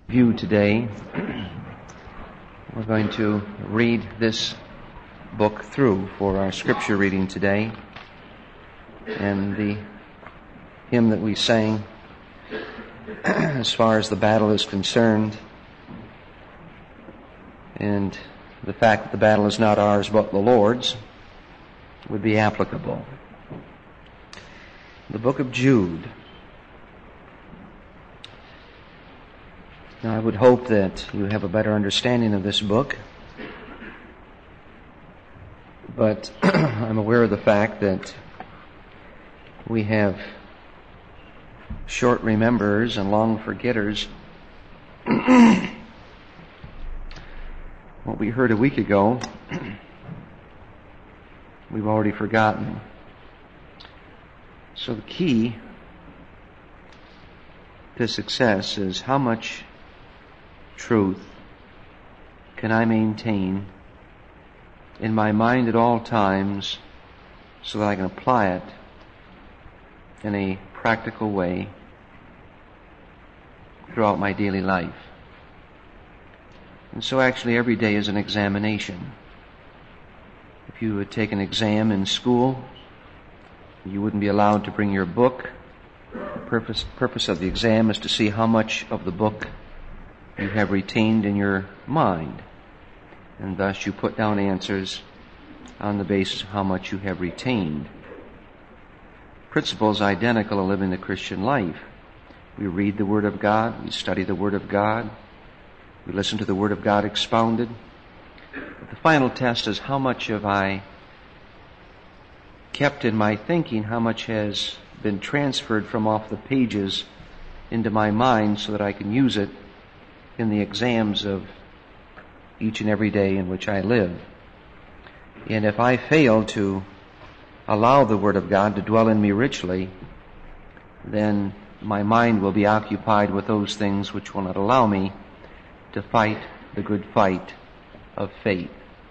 View today. We're going to read this book through for our scripture reading today. And the hymn that we sang, as far as the battle is concerned, and the fact that the battle is not ours but the Lord's, would be applicable. The book of Jude. Now, I would hope that you have a better understanding of this book, but I'm aware of the fact that we have short rememberers and long forgetters. What we heard a week ago, we've already forgotten. So the key to success is how much truth can I maintain in my mind at all times so that I can apply it in a practical way throughout my daily life. And so actually every day is an examination. If you would take an exam in school, you wouldn't be allowed to bring your book. The purpose of the exam is to see how much of the book you have retained in your mind. And thus you put down answers on the basis of how much you have retained. Principle is identical to living the Christian life. We read the Word of God, we study the Word of God, we listen to the Word of God expounded. But the final test is how much have I kept in my thinking, how much has been transferred from off the pages into my mind so that I can use it in the exams of each and every day in which I live. And if I fail to allow the Word of God to dwell in me richly, then my mind will be occupied with those things which will not allow me to fight the good fight of faith.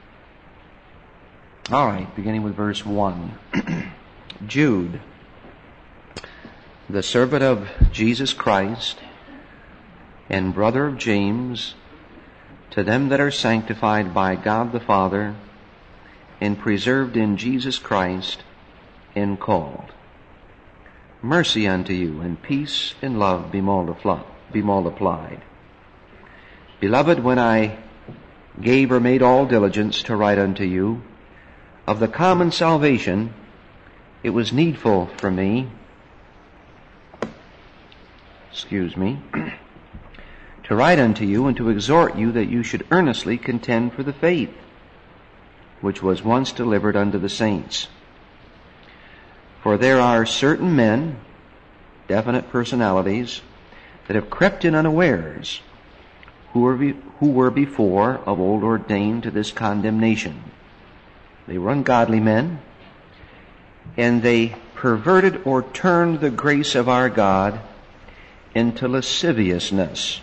All right, beginning with verse 1. Jude, the servant of Jesus Christ and brother of James, to them that are sanctified by God the Father and preserved in Jesus Christ and called. Mercy unto you, and peace and love be multiplied. Beloved, when I gave or made all diligence to write unto you of the common salvation, it was needful for me, to write unto you and to exhort you that you should earnestly contend for the faith which was once delivered unto the saints. For there are certain men, definite personalities, that have crept in unawares, who were before of old ordained to this condemnation. They were ungodly men, and they perverted or turned the grace of our God into lasciviousness.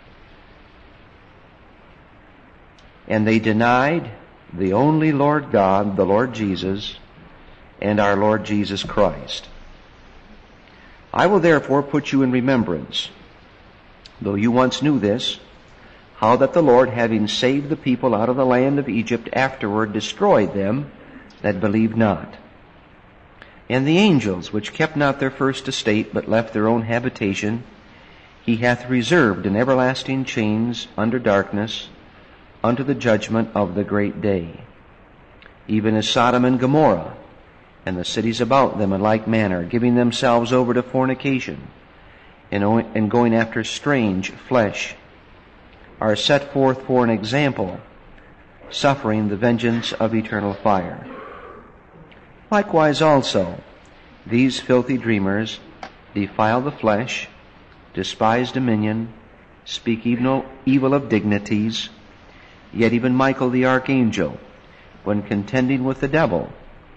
And they denied the only Lord God, the Lord Jesus, and our Lord Jesus Christ. I will therefore put you in remembrance, though you once knew this, how that the Lord, having saved the people out of the land of Egypt, afterward destroyed them that believed not. And the angels, which kept not their first estate, but left their own habitation, he hath reserved in everlasting chains under darkness, unto the judgment of the great day. Even as Sodom and Gomorrah, and the cities about them in like manner, giving themselves over to fornication, and going after strange flesh, are set forth for an example, suffering the vengeance of eternal fire. Likewise also, these filthy dreamers defile the flesh, despise dominion, speak evil of dignities. Yet even Michael the archangel, when contending with the devil,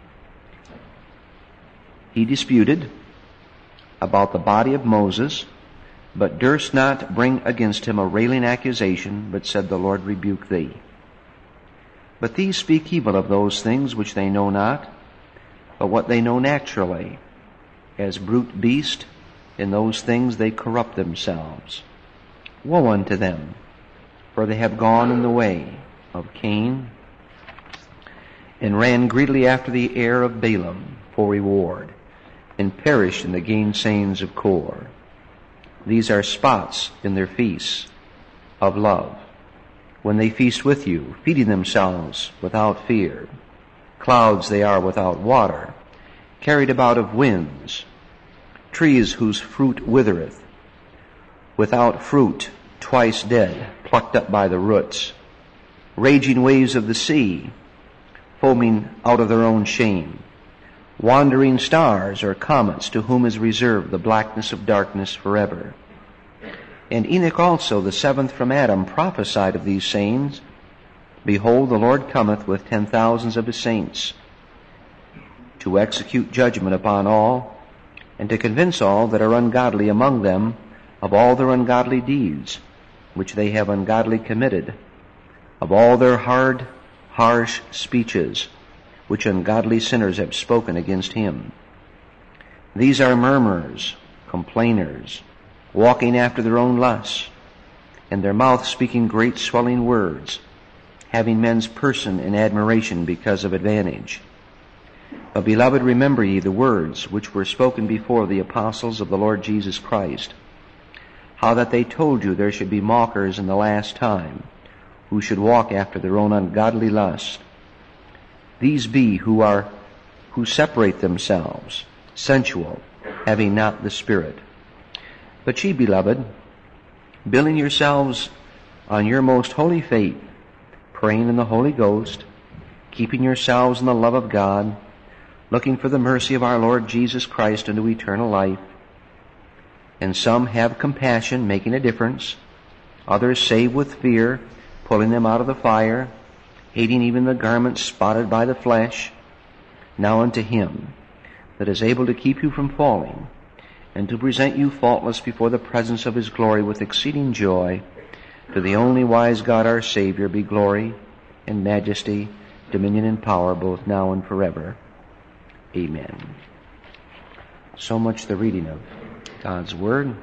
he disputed about the body of Moses, but durst not bring against him a railing accusation, but said, The Lord rebuke thee. But these speak evil of those things which they know not, but what they know naturally, as brute beast, in those things they corrupt themselves. Woe unto them, for they have gone in the way of Cain, and ran greedily after the heir of Balaam for reward, and perished in the gainsayings of Kor. These are spots in their feasts of love, when they feast with you, feeding themselves without fear. Clouds they are without water, carried about of winds, trees whose fruit withereth, without fruit, twice dead, plucked up by the roots, raging waves of the sea, foaming out of their own shame, wandering stars or comets, to whom is reserved the blackness of darkness forever. And Enoch also, the seventh from Adam, prophesied of these sayings, Behold, the Lord cometh with 10,000s of his saints, to execute judgment upon all, and to convince all that are ungodly among them of all their ungodly deeds, which they have ungodly committed, of all their hard, harsh speeches, which ungodly sinners have spoken against him. These are murmurers, complainers, walking after their own lusts, and their mouth speaking great swelling words, having men's person in admiration because of advantage. But, beloved, remember ye the words which were spoken before the apostles of the Lord Jesus Christ, how that they told you there should be mockers in the last time, who should walk after their own ungodly lust. These be who separate themselves, sensual, having not the Spirit. But ye, beloved, building yourselves on your most holy faith, praying in the Holy Ghost, keeping yourselves in the love of God, looking for the mercy of our Lord Jesus Christ unto eternal life. And some have compassion, making a difference. Others save with fear, pulling them out of the fire, hating even the garments spotted by the flesh. Now unto him that is able to keep you from falling, and to present you faultless before the presence of his glory with exceeding joy, to the only wise God our Savior be glory and majesty, dominion and power, both now and forever. Amen. So much the reading of God's Word.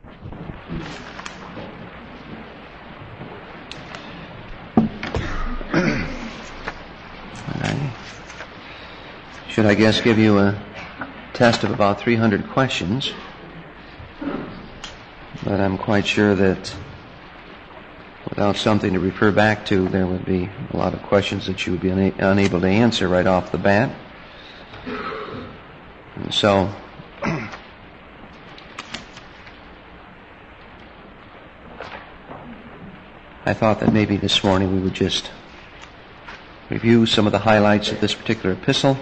Should, I guess, give you a test of about 300 questions, but I'm quite sure that without something to refer back to, there would be a lot of questions that you would be unable to answer right off the bat. And so, I thought that maybe this morning we would just review some of the highlights of this particular epistle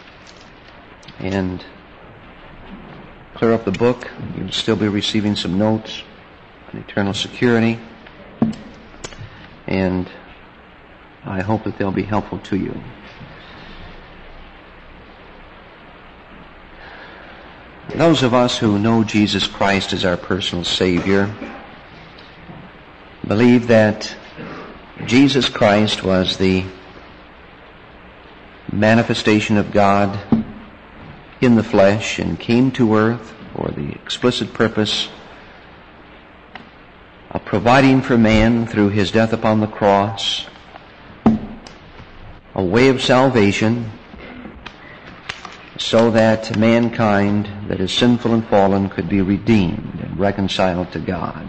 and clear up the book. You'll still be receiving some notes on eternal security, and I hope that they'll be helpful to you. Those of us who know Jesus Christ as our personal Savior believe that Jesus Christ was the manifestation of God in the flesh and came to earth for the explicit purpose of providing for man through his death upon the cross a way of salvation, so that mankind that is sinful and fallen could be redeemed and reconciled to God.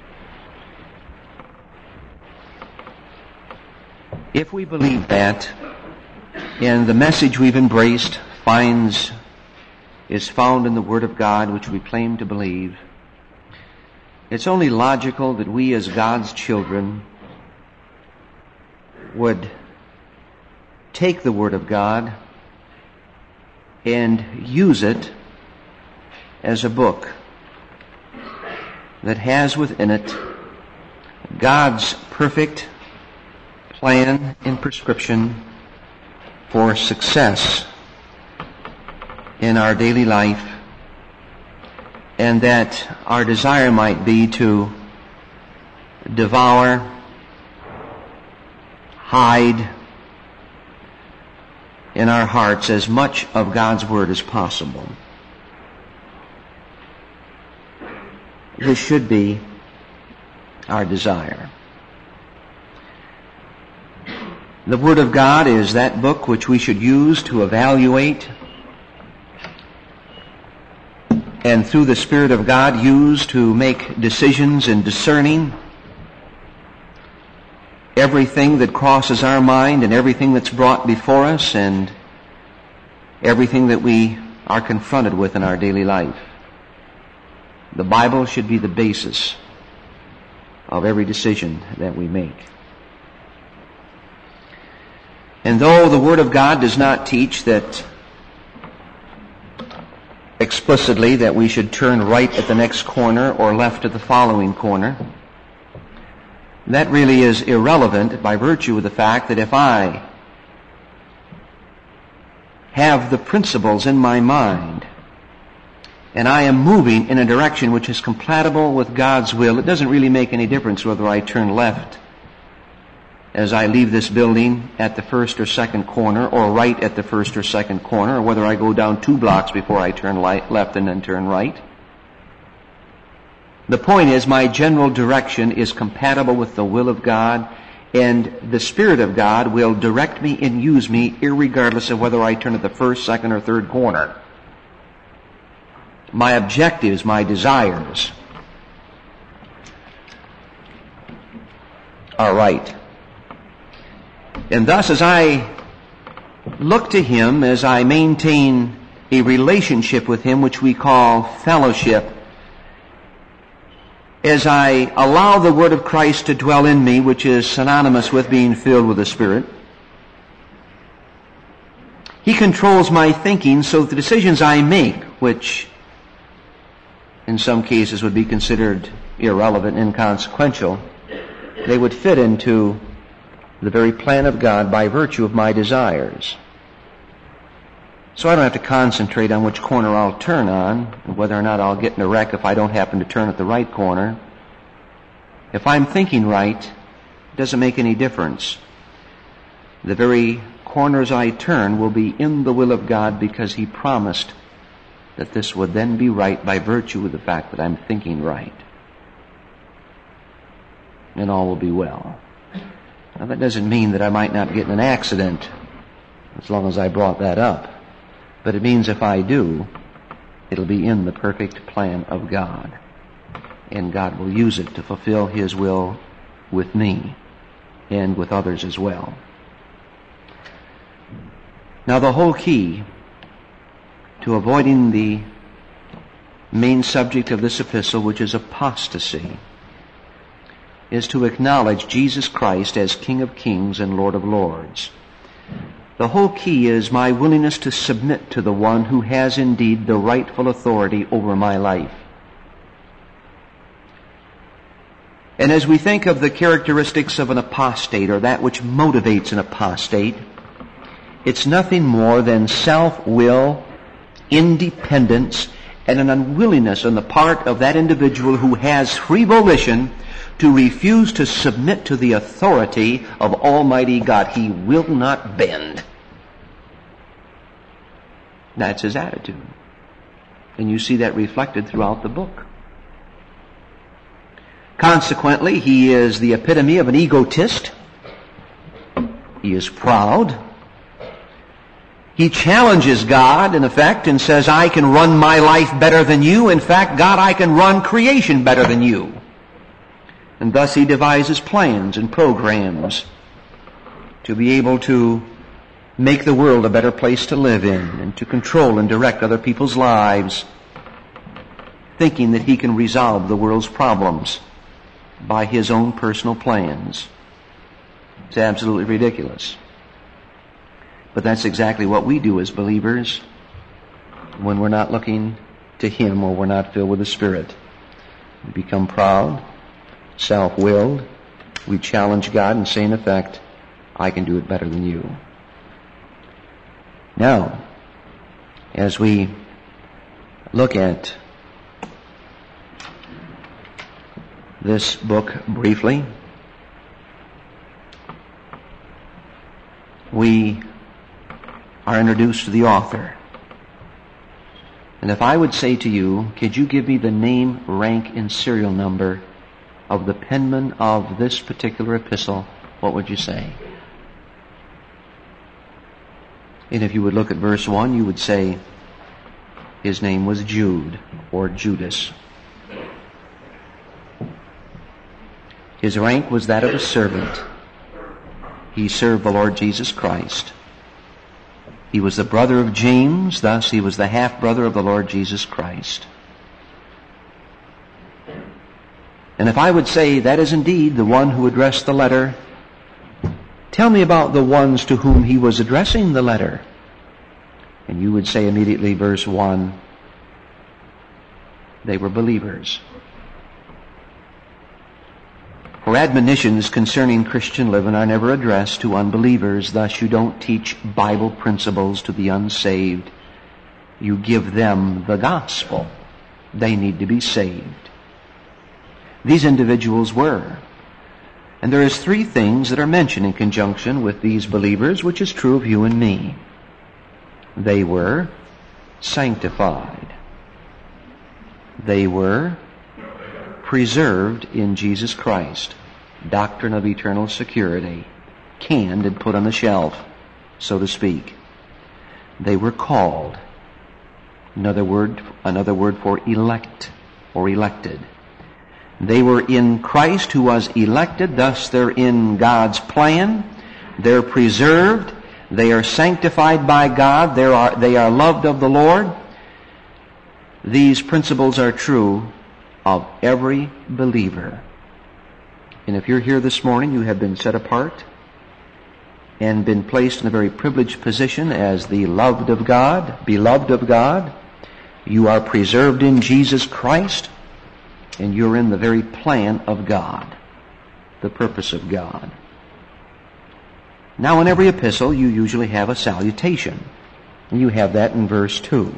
If we believe that, and the message we've embraced is found in the Word of God, which we claim to believe, it's only logical that we as God's children would take the Word of God and use it as a book that has within it God's perfect plan and prescription for success in our daily life, and that our desire might be to devour, hide in our hearts as much of God's Word as possible. This should be our desire. The Word of God is that book which we should use to evaluate and through the Spirit of God use to make decisions in discerning everything that crosses our mind and everything that's brought before us and everything that we are confronted with in our daily life. The Bible should be the basis of every decision that we make. And though the Word of God does not teach that explicitly that we should turn right at the next corner or left at the following corner, that really is irrelevant by virtue of the fact that if I have the principles in my mind and I am moving in a direction which is compatible with God's will, it doesn't really make any difference whether I turn left as I leave this building at the first or second corner, or right at the first or second corner, or whether I go down 2 blocks before I turn left and then turn right. The point is, my general direction is compatible with the will of God, and the Spirit of God will direct me and use me irregardless of whether I turn at the first, second, or third corner. My objectives, my desires are right. And thus, as I look to Him, as I maintain a relationship with Him, which we call fellowship, as I allow the Word of Christ to dwell in me, which is synonymous with being filled with the Spirit, He controls my thinking so that the decisions I make, which in some cases would be considered irrelevant, inconsequential, they would fit into the very plan of God by virtue of my desires. So I don't have to concentrate on which corner I'll turn on, and whether or not I'll get in a wreck if I don't happen to turn at the right corner. If I'm thinking right, it doesn't make any difference. The very corners I turn will be in the will of God because He promised that this would then be right by virtue of the fact that I'm thinking right. And all will be well. Now that doesn't mean that I might not get in an accident as long as I brought that up. But it means if I do, it'll be in the perfect plan of God. And God will use it to fulfill His will with me and with others as well. Now the whole key to avoiding the main subject of this epistle, which is apostasy, is to acknowledge Jesus Christ as King of Kings and Lord of Lords. The whole key is my willingness to submit to the one who has indeed the rightful authority over my life. And as we think of the characteristics of an apostate, or that which motivates an apostate, it's nothing more than self-will, independence, and an unwillingness on the part of that individual who has free volition to refuse to submit to the authority of Almighty God. He will not bend. That's his attitude. And you see that reflected throughout the book. Consequently, he is the epitome of an egotist. He is proud. He challenges God, in effect, and says, I can run my life better than you. In fact, God, I can run creation better than you. And thus he devises plans and programs to be able to make the world a better place to live in and to control and direct other people's lives, thinking that he can resolve the world's problems by his own personal plans. It's absolutely ridiculous. But that's exactly what we do as believers when we're not looking to Him or we're not filled with the Spirit. We become proud, self-willed. We challenge God and say, in effect, I can do it better than you. Now, as we look at this book briefly, we are introduced to the author. And if I would say to you, could you give me the name, rank, and serial number of the penman of this particular epistle, what would you say? And if you would look at verse 1, you would say his name was Jude or Judas. His rank was that of a servant. He served the Lord Jesus Christ. He was the brother of James, thus he was the half-brother of the Lord Jesus Christ. And if I would say that is indeed the one who addressed the letter, tell me about the ones to whom he was addressing the letter. And you would say immediately, verse 1, they were believers. For admonitions concerning Christian living are never addressed to unbelievers. Thus you don't teach Bible principles to the unsaved. You give them the gospel. They need to be saved. These individuals were. And there is three things that are mentioned in conjunction with these believers, which is true of you and me. They were sanctified. They were preserved in Jesus Christ. Doctrine of eternal security. Canned and put on the shelf, so to speak. They were called. Another word for elect or elected. They were in Christ who was elected, thus they're in God's plan. They're preserved. They are sanctified by God. They are loved of the Lord. These principles are true of every believer. And if you're here this morning, you have been set apart and been placed in a very privileged position as the loved of God, beloved of God. You are preserved in Jesus Christ, and you're in the very plan of God, the purpose of God. Now, in every epistle, you usually have a salutation. And you have that in verse 2.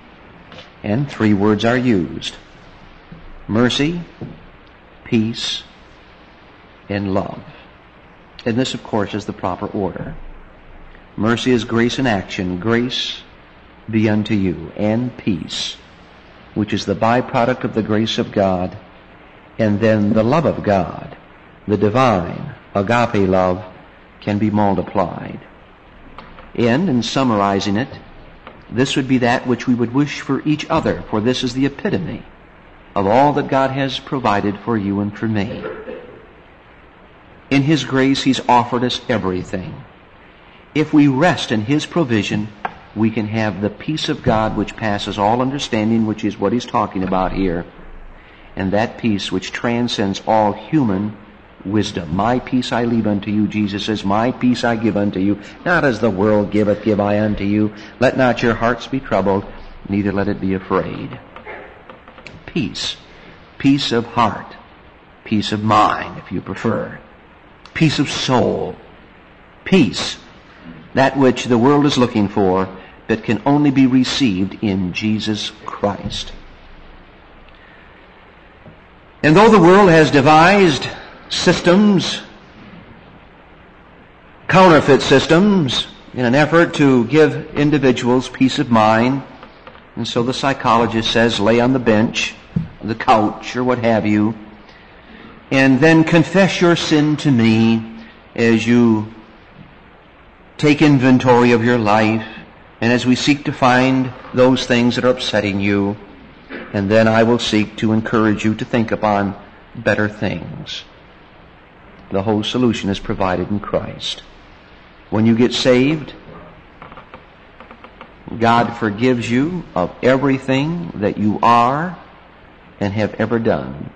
And three words are used: mercy, peace, and love. And this, of course, is the proper order. Mercy is grace in action. Grace be unto you, and peace, which is the byproduct of the grace of God, and then the love of God, the divine agape love, can be multiplied. And in summarizing it, this would be that which we would wish for each other, for this is the epitome of all that God has provided for you and for me. In His grace, He's offered us everything. If we rest in His provision, we can have the peace of God which passes all understanding, which is what He's talking about here, and that peace which transcends all human wisdom. My peace I leave unto you, Jesus says, my peace I give unto you. Not as the world giveth, give I unto you. Let not your hearts be troubled, neither let it be afraid. Peace. Peace of heart. Peace of mind, if you prefer. Peace of soul. Peace. That which the world is looking for, but can only be received in Jesus Christ. And though the world has devised systems, counterfeit systems, in an effort to give individuals peace of mind, and so the psychologist says, lay on the bench, the couch, or what have you, and then confess your sin to me as you take inventory of your life, and as we seek to find those things that are upsetting you, and then I will seek to encourage you to think upon better things. The whole solution is provided in Christ. When you get saved, God forgives you of everything that you are and have ever done.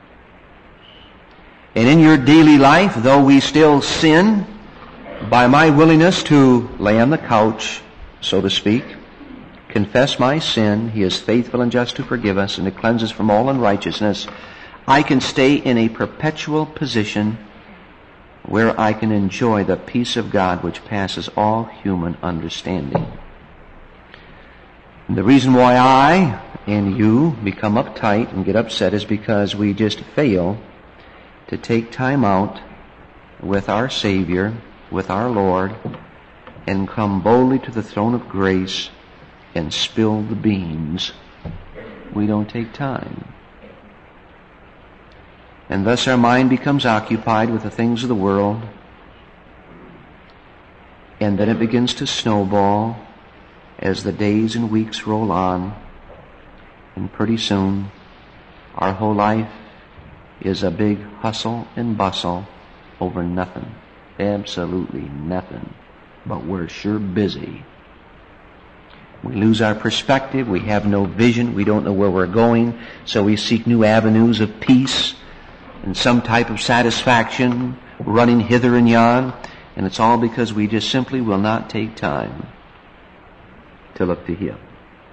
And in your daily life, though we still sin, by my willingness to lay on the couch, so to speak, confess my sin, He is faithful and just to forgive us and to cleanse us from all unrighteousness, I can stay in a perpetual position where I can enjoy the peace of God which passes all human understanding. And the reason why I and you become uptight and get upset is because we just fail to take time out with our Savior, with our Lord, and come boldly to the throne of grace and spill the beans. We don't take time. And thus our mind becomes occupied with the things of the world, and then it begins to snowball as the days and weeks roll on, and pretty soon our whole life is a big hustle and bustle over nothing, absolutely nothing, but we're sure busy. We lose our perspective, we have no vision, we don't know where we're going, so we seek new avenues of peace and some type of satisfaction, running hither and yon, and it's all because we just simply will not take time to look to Him.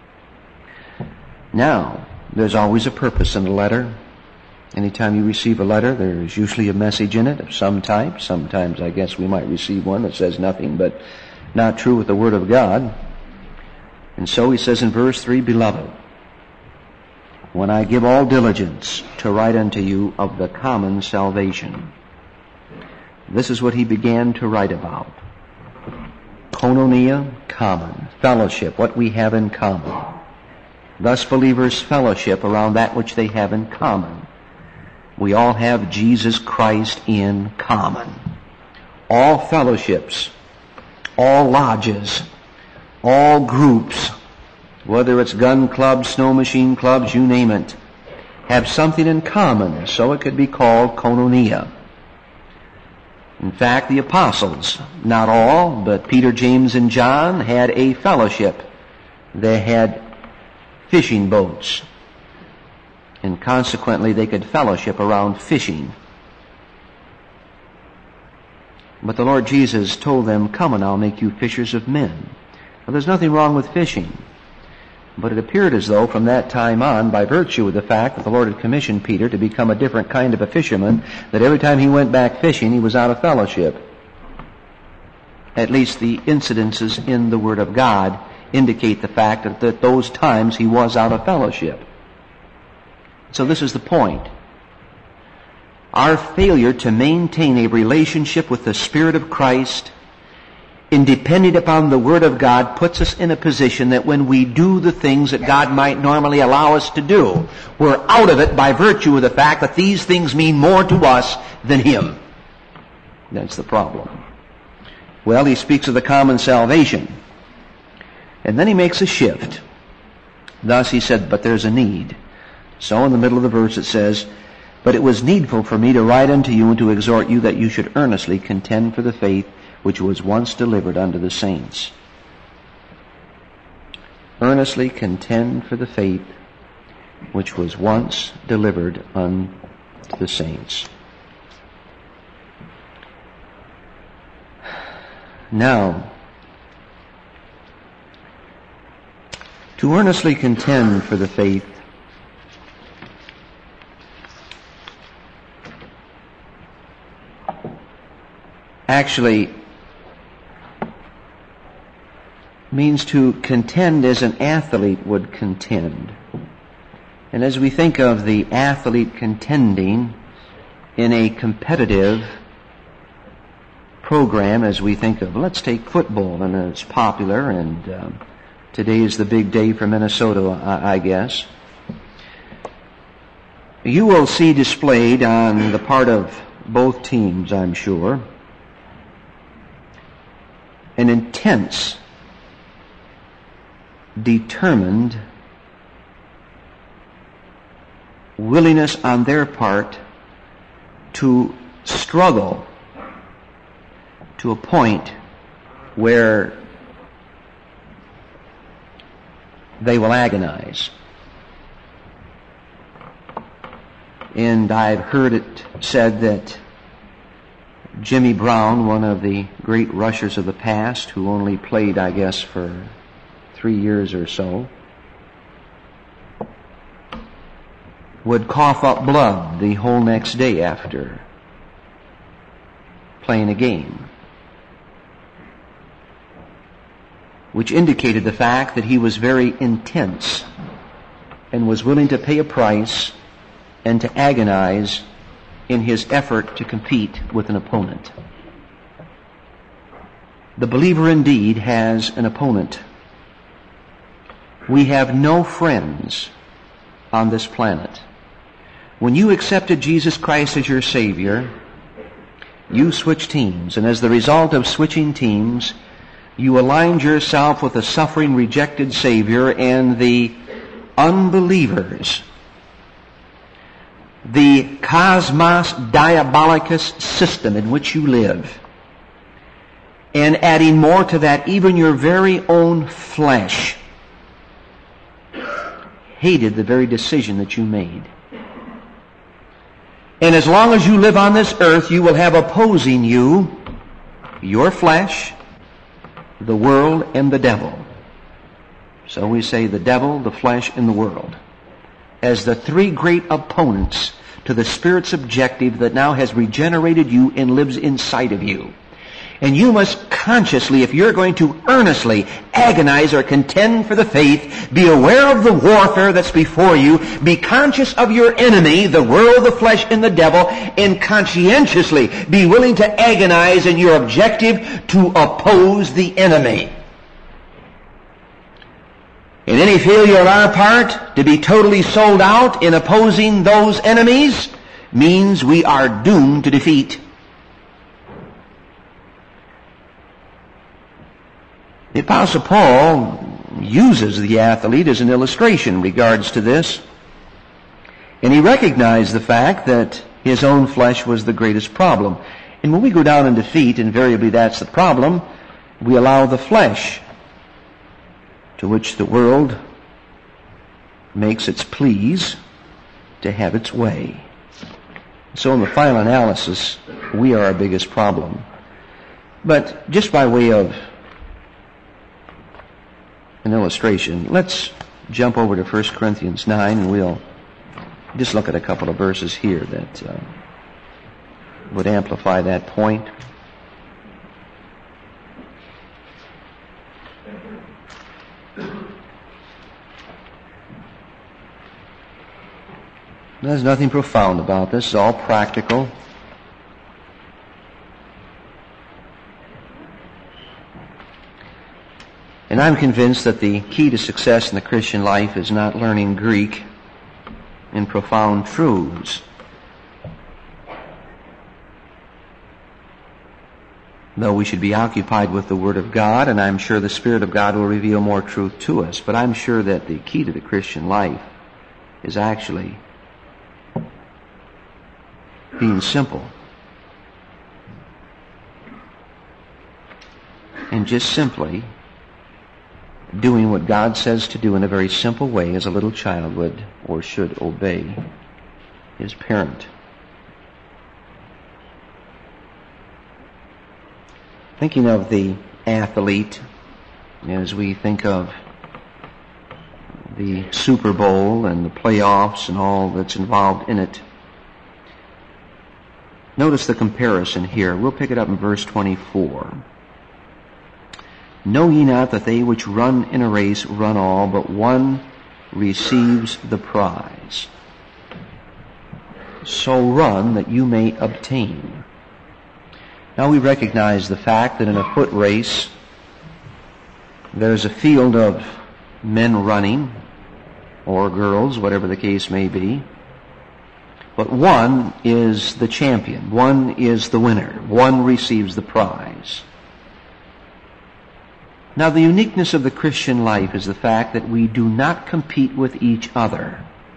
Now, there's always a purpose in a letter. Anytime you receive a letter, there's usually a message in it of some type. Sometimes I guess we might receive one that says nothing, but not true with the Word of God. And so he says in verse 3, Beloved, when I give all diligence to write unto you of the common salvation. This is what he began to write about. Koinonia, common. Fellowship, what we have in common. Thus believers fellowship around that which they have in common. We all have Jesus Christ in common. All fellowships, all lodges, all groups, whether it's gun clubs, snow machine clubs, you name it, have something in common, so it could be called koinonia. In fact, the apostles, not all, but Peter, James, and John had a fellowship. They had fishing boats, and consequently they could fellowship around fishing. But the Lord Jesus told them, Come and I'll make you fishers of men. Now, there's nothing wrong with fishing, but it appeared as though from that time on, by virtue of the fact that the Lord had commissioned Peter to become a different kind of a fisherman, that every time he went back fishing, he was out of fellowship. At least the incidences in the Word of God indicate the fact that at those times he was out of fellowship. So this is the point. Our failure to maintain a relationship with the Spirit of Christ in depending upon the Word of God puts us in a position that when we do the things that God might normally allow us to do, we're out of it by virtue of the fact that these things mean more to us than Him. That's the problem. Well, he speaks of the common salvation. And then he makes a shift. Thus he said, but there's a need. So in the middle of the verse it says, But it was needful for me to write unto you and to exhort you that you should earnestly contend for the faith which was once delivered unto the saints. Earnestly contend for the faith which was once delivered unto the saints. Now, to earnestly contend for the faith actually means to contend as an athlete would contend. And as we think of the athlete contending in a competitive program, as we think of, let's take football, and it's popular, and today is the big day for Minnesota, I guess. You will see displayed on the part of both teams, I'm sure, an intense, determined willingness on their part to struggle to a point where they will agonize. And I've heard it said that Jimmy Brown, one of the great rushers of the past, who only played, I guess, for 3 years or so, would cough up blood the whole next day after playing a game, which indicated the fact that he was very intense and was willing to pay a price and to agonize in his effort to compete with an opponent. The believer indeed has an opponent. We have no friends on this planet. When you accepted Jesus Christ as your Savior, you switched teams. And as the result of switching teams, you aligned yourself with the suffering, rejected Savior and the unbelievers. The cosmos diabolicus system in which you live. And adding more to that, even your very own flesh hated the very decision that you made. And as long as you live on this earth, you will have opposing you your flesh, the world, and the devil. So we say the devil, the flesh, and the world as the three great opponents to the Spirit's objective that now has regenerated you and lives inside of you. And you must consciously, if you're going to earnestly agonize or contend for the faith, be aware of the warfare that's before you, be conscious of your enemy, the world, the flesh, and the devil, and conscientiously be willing to agonize in your objective to oppose the enemy. In any failure on our part, to be totally sold out in opposing those enemies means we are doomed to defeat. The Apostle Paul uses the athlete as an illustration in regards to this. And he recognized the fact that his own flesh was the greatest problem. And when we go down in defeat, invariably that's the problem, we allow the flesh, to which the world makes its pleas, to have its way. So in the final analysis, we are our biggest problem. But just by way of an illustration, let's jump over to 1 Corinthians 9 and we'll just look at a couple of verses here that would amplify that point. There's nothing profound about this. It's all practical. And I'm convinced that the key to success in the Christian life is not learning Greek and profound truths. Though we should be occupied with the Word of God, and I'm sure the Spirit of God will reveal more truth to us, but I'm sure that the key to the Christian life is actually being simple. And just simply doing what God says to do in a very simple way, as a little child would or should obey his parent. Thinking of the athlete, as we think of the Super Bowl and the playoffs and all that's involved in it, notice the comparison here. We'll pick it up in verse 24. Know ye not that they which run in a race run all, but one receives the prize? So run that you may obtain. Now we recognize the fact that in a foot race, there's a field of men running, or girls, whatever the case may be. But one is the champion. One is the winner. One receives the prize. Now, the uniqueness of the Christian life is the fact that we do not compete with each other.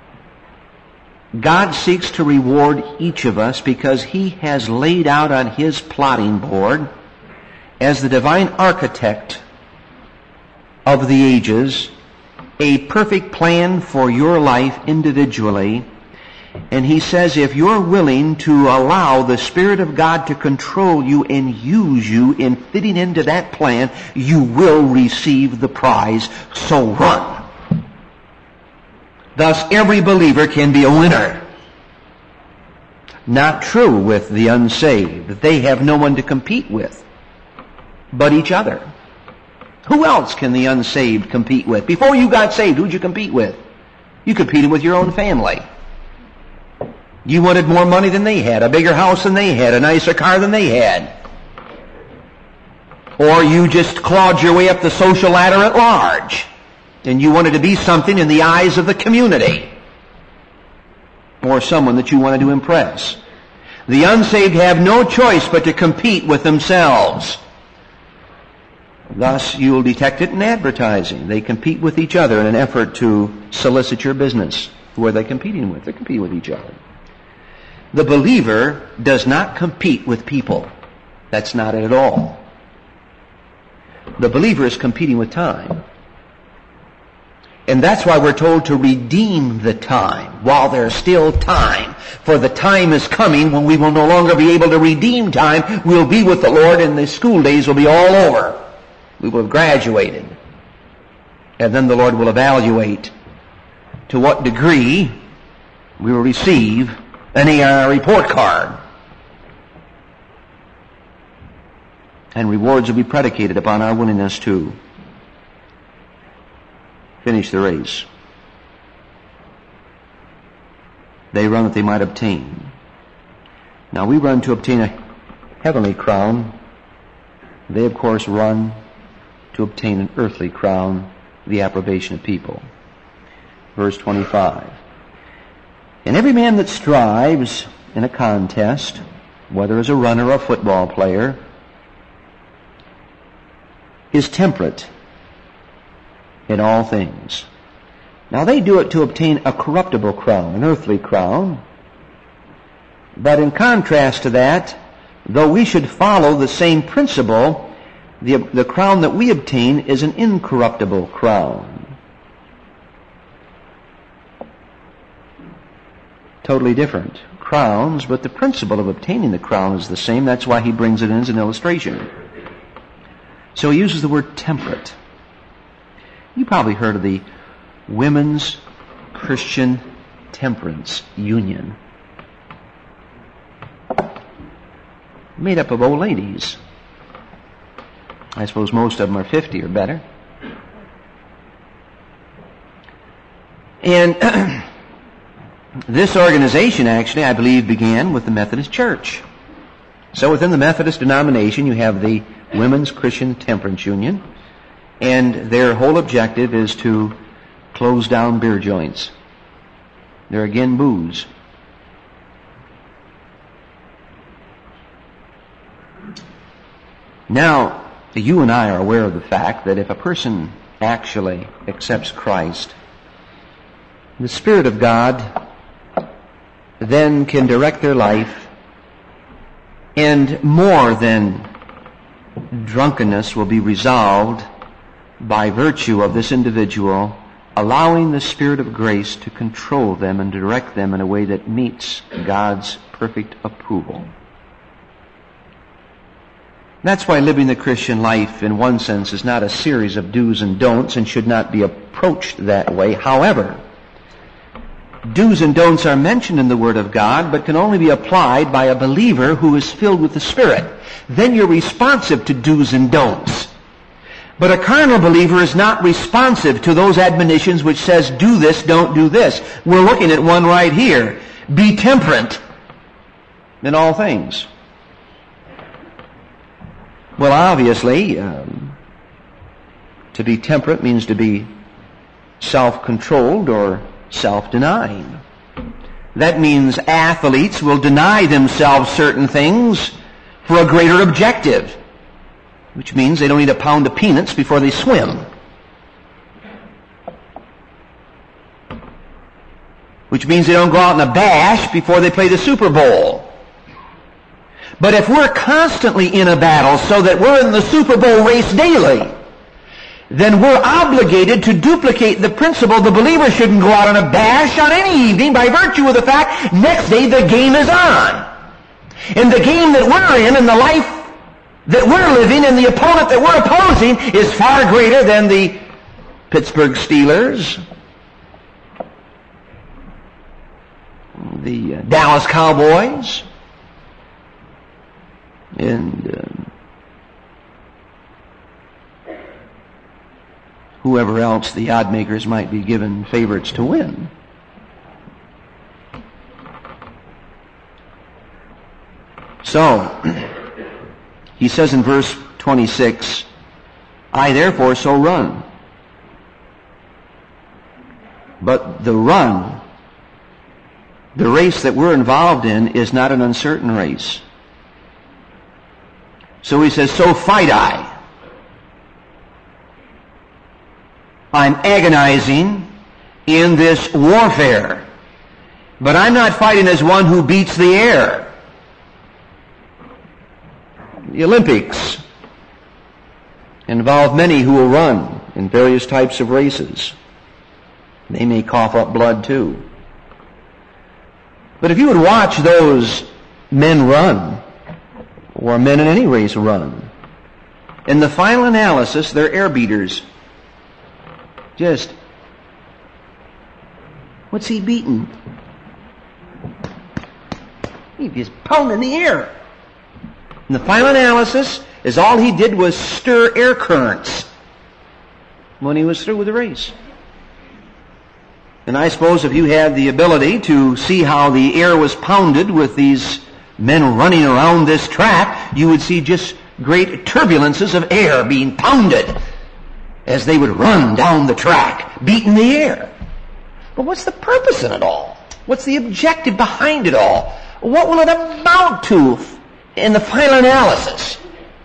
God seeks to reward each of us because He has laid out on His plotting board, as the divine architect of the ages, a perfect plan for your life individually. And He says if you're willing to allow the Spirit of God to control you and use you in fitting into that plan, you will receive the prize. So run. Thus, every believer can be a winner. Not true with the unsaved. They have no one to compete with but each other. Who else can the unsaved compete with? Before you got saved, who'd you compete with? You competed with your own family. You wanted more money than they had, a bigger house than they had, a nicer car than they had. Or you just clawed your way up the social ladder at large, and you wanted to be something in the eyes of the community. or someone that you wanted to impress. The unsaved have no choice but to compete with themselves. Thus, you will detect it in advertising. They compete with each other in an effort to solicit your business. Who are they competing with? They're competing with each other. The believer does not compete with people. That's not it at all. The believer is competing with time. And that's why we're told to redeem the time while there's still time. For the time is coming when we will no longer be able to redeem time. We'll be with the Lord and the school days will be all over. We will have graduated. And then the Lord will evaluate to what degree we will receive an report card. And rewards will be predicated upon our willingness to finish the race. They run that they might obtain. Now we run to obtain a heavenly crown. They, of course, run to obtain an earthly crown, the approbation of people. Verse 25. And every man that strives in a contest, whether as a runner or a football player, is temperate in all things. Now they do it to obtain a corruptible crown, an earthly crown. But in contrast to that, though we should follow the same principle, the crown that we obtain is an incorruptible crown. Totally different crowns, but the principle of obtaining the crown is the same. That's why he brings it in as an illustration. So he uses the word temperate. You probably heard of the Women's Christian Temperance Union. Made up of old ladies. I suppose most of them are 50 or better. And this organization actually, I believe, began with the Methodist Church. So within the Methodist denomination, you have the Women's Christian Temperance Union, and their whole objective is to close down beer joints. They're again booze. Now, you and I are aware of the fact that if a person actually accepts Christ, the Spirit of God then can direct their life, and more than drunkenness will be resolved by virtue of this individual allowing the Spirit of grace to control them and direct them in a way that meets God's perfect approval. That's why living the Christian life, in one sense, is not a series of do's and don'ts and should not be approached that way. However, do's and don'ts are mentioned in the Word of God, but can only be applied by a believer who is filled with the Spirit. Then you're responsive to do's and don'ts. But a carnal believer is not responsive to those admonitions which says, do this, don't do this. We're looking at one right here. Be temperate in all things. Well, obviously, to be temperate means to be self-controlled or self-denying. That means athletes will deny themselves certain things for a greater objective, which means they don't eat a pound of peanuts before they swim, which means they don't go out in a bash before they play the Super Bowl. But if we're constantly in a battle so that we're in the Super Bowl race daily, then we're obligated to duplicate the principle. The believer shouldn't go out on a bash on any evening by virtue of the fact next day the game is on. And the game that we're in and the life that we're living and the opponent that we're opposing is far greater than the Pittsburgh Steelers, the Dallas Cowboys, and whoever else the odd makers might be given favorites to win. So, he says in verse 26, I therefore so run. But the run The race that we're involved in is not an uncertain race. So he says, so fight I. I'm agonizing in this warfare. But I'm not fighting as one who beats the air. The Olympics involve many who will run in various types of races. They may cough up blood too. But if you would watch those men run, or men in any race run, in the final analysis, they're air beaters. What's he beating? He just pounding the air. And the final analysis is all he did was stir air currents when he was through with the race. And I suppose if you had the ability to see how the air was pounded with these men running around this track, you would see just great turbulences of air being pounded as they would run down the track, beating the air. But what's the purpose in it all? What's the objective behind it all? What will it amount to in the final analysis?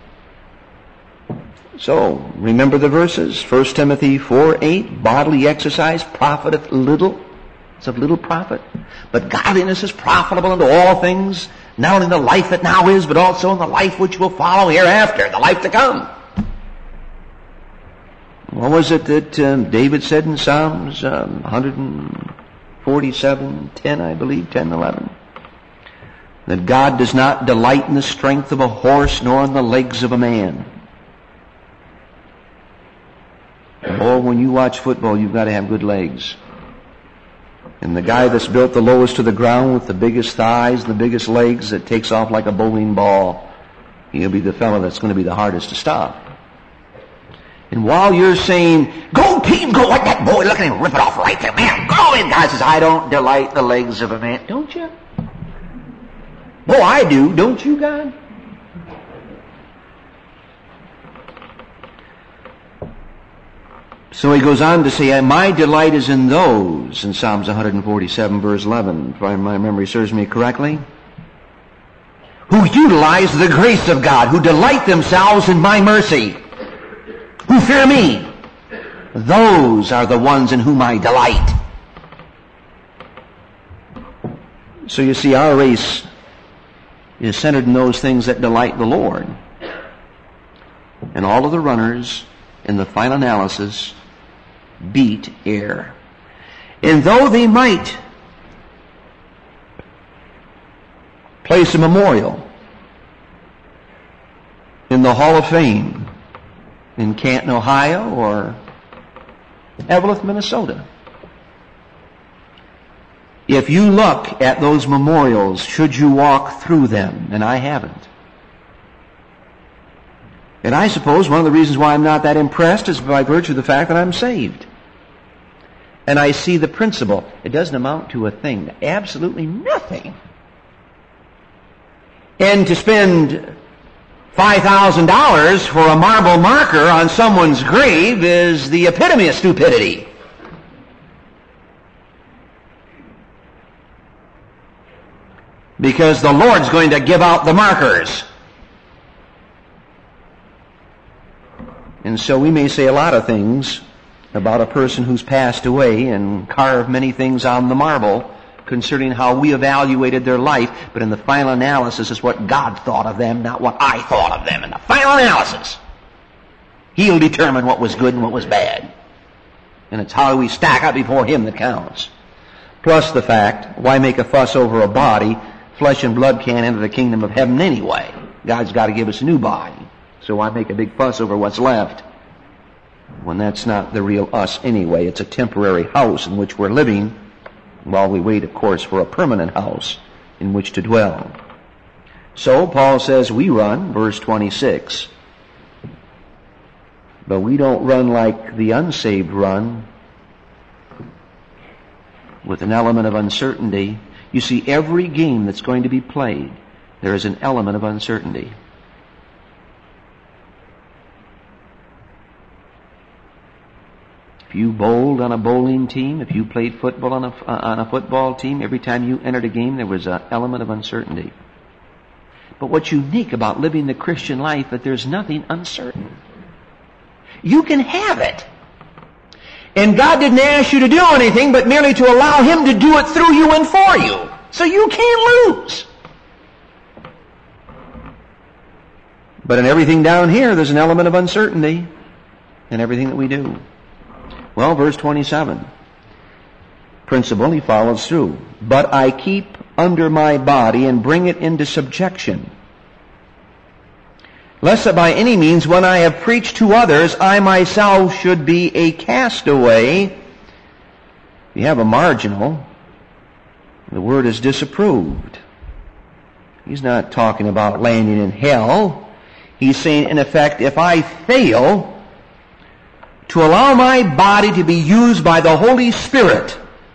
So, remember the verses. 1 Timothy 4:8, bodily exercise profiteth little. It's of little profit. But godliness is profitable unto all things, not only in the life that now is, but also in the life which will follow hereafter, the life to come. What was it that David said in Psalms 147:10, I believe, 10:11? That God does not delight in the strength of a horse, nor in the legs of a man. Oh, when you watch football, you've got to have good legs. And the guy that's built the lowest to the ground with the biggest thighs, the biggest legs, that takes off like a bowling ball, he'll be the fellow that's going to be the hardest to stop. And while you're saying, go team, go like that boy, look at him rip it off right there, man, go in. God says, I don't delight the legs of a man. Don't you? Oh, I do. Don't you, God? So he goes on to say, my delight is in those, in Psalms 147, verse 11, if my memory serves me correctly, who utilize the grace of God, who delight themselves in my mercy, who fear me. Those are the ones in whom I delight. So you see, our race is centered in those things that delight the Lord. And all of the runners, in the final analysis, beat air. And though they might place a memorial in the Hall of Fame in Canton, Ohio, or Eveleth, Minnesota, if you look at those memorials, should you walk through them, and I haven't. And I suppose one of the reasons why I'm not that impressed is by virtue of the fact that I'm saved. And I see the principle. It doesn't amount to a thing, absolutely nothing. And to spend $5,000 for a marble marker on someone's grave is the epitome of stupidity. Because the Lord's going to give out the markers. And so we may say a lot of things about a person who's passed away and carve many things on the marble concerning how we evaluated their life, but in the final analysis is what God thought of them, not what I thought of them. In the final analysis, He'll determine what was good and what was bad. And it's how we stack up before Him that counts. Plus the fact, why make a fuss over a body? Flesh and blood can't enter the kingdom of heaven anyway. God's got to give us a new body. So why make a big fuss over what's left when that's not the real us anyway? It's a temporary house in which we're living while we wait, of course, for a permanent house in which to dwell. So Paul says we run, verse 26. But we don't run like the unsaved run, with an element of uncertainty. You see, every game that's going to be played, there is an element of uncertainty. If you bowled on a bowling team, if you played football on a football team, every time you entered a game there was an element of uncertainty. But what's unique about living the Christian life, that there's nothing uncertain. You can have it. And God didn't ask you to do anything but merely to allow Him to do it through you and for you. So you can't lose. But in everything down here, there's an element of uncertainty in everything that we do. Well, verse 27. Principle, he follows through. But I keep under my body and bring it into subjection, lest that by any means, when I have preached to others, I myself should be a castaway. You have a marginal. The word is disapproved. He's not talking about landing in hell. He's saying, in effect, if I fail to allow my body to be used by the Holy Spirit,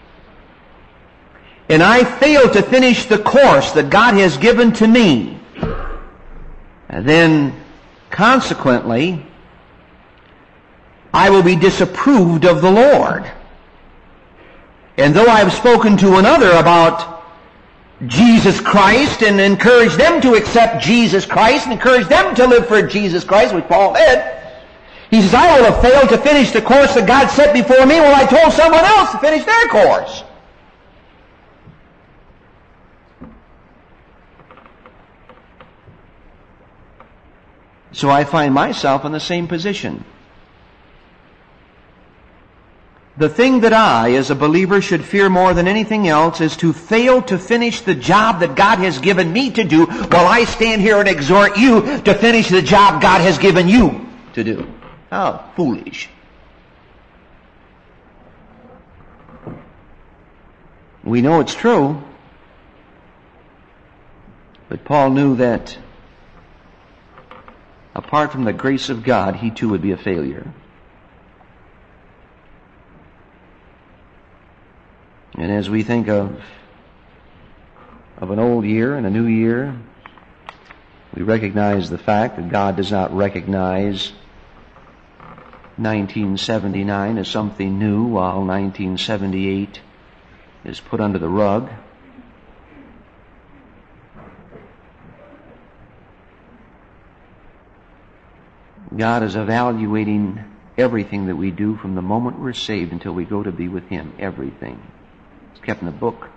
and I fail to finish the course that God has given to me, and then consequently, I will be disapproved of the Lord. And though I've spoken to another about Jesus Christ and encouraged them to accept Jesus Christ and encouraged them to live for Jesus Christ, which Paul did, he says, I will have failed to finish the course that God set before me when I told someone else to finish their course. So I find myself in the same position. The thing that I, as a believer, should fear more than anything else is to fail to finish the job that God has given me to do while I stand here and exhort you to finish the job God has given you to do. How foolish. We know it's true, but Paul knew that apart from the grace of God, he too would be a failure. And as we think of an old year and a new year, we recognize the fact that God does not recognize 1979 as something new, while 1978 is put under the rug. God is evaluating everything that we do from the moment we're saved until we go to be with Him. Everything. It's kept in the book.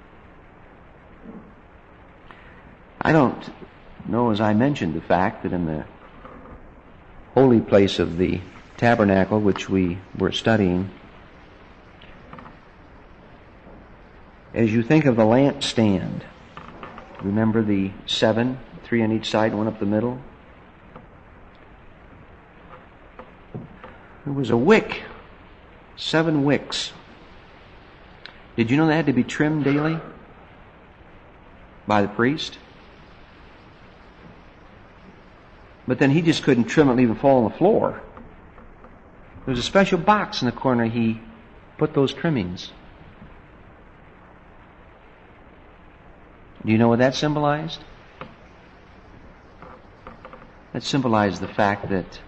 I don't know, as I mentioned, the fact that in the holy place of the tabernacle, which we were studying, as you think of the lampstand, remember the 7, 3 on each side, 1 up the middle? There was a wick, 7 wicks. Did you know they had to be trimmed daily by the priest? But then he just couldn't trim it and leave it fall on the floor. There was a special box in the corner he put those trimmings. Do you know what that symbolized? That symbolized the fact that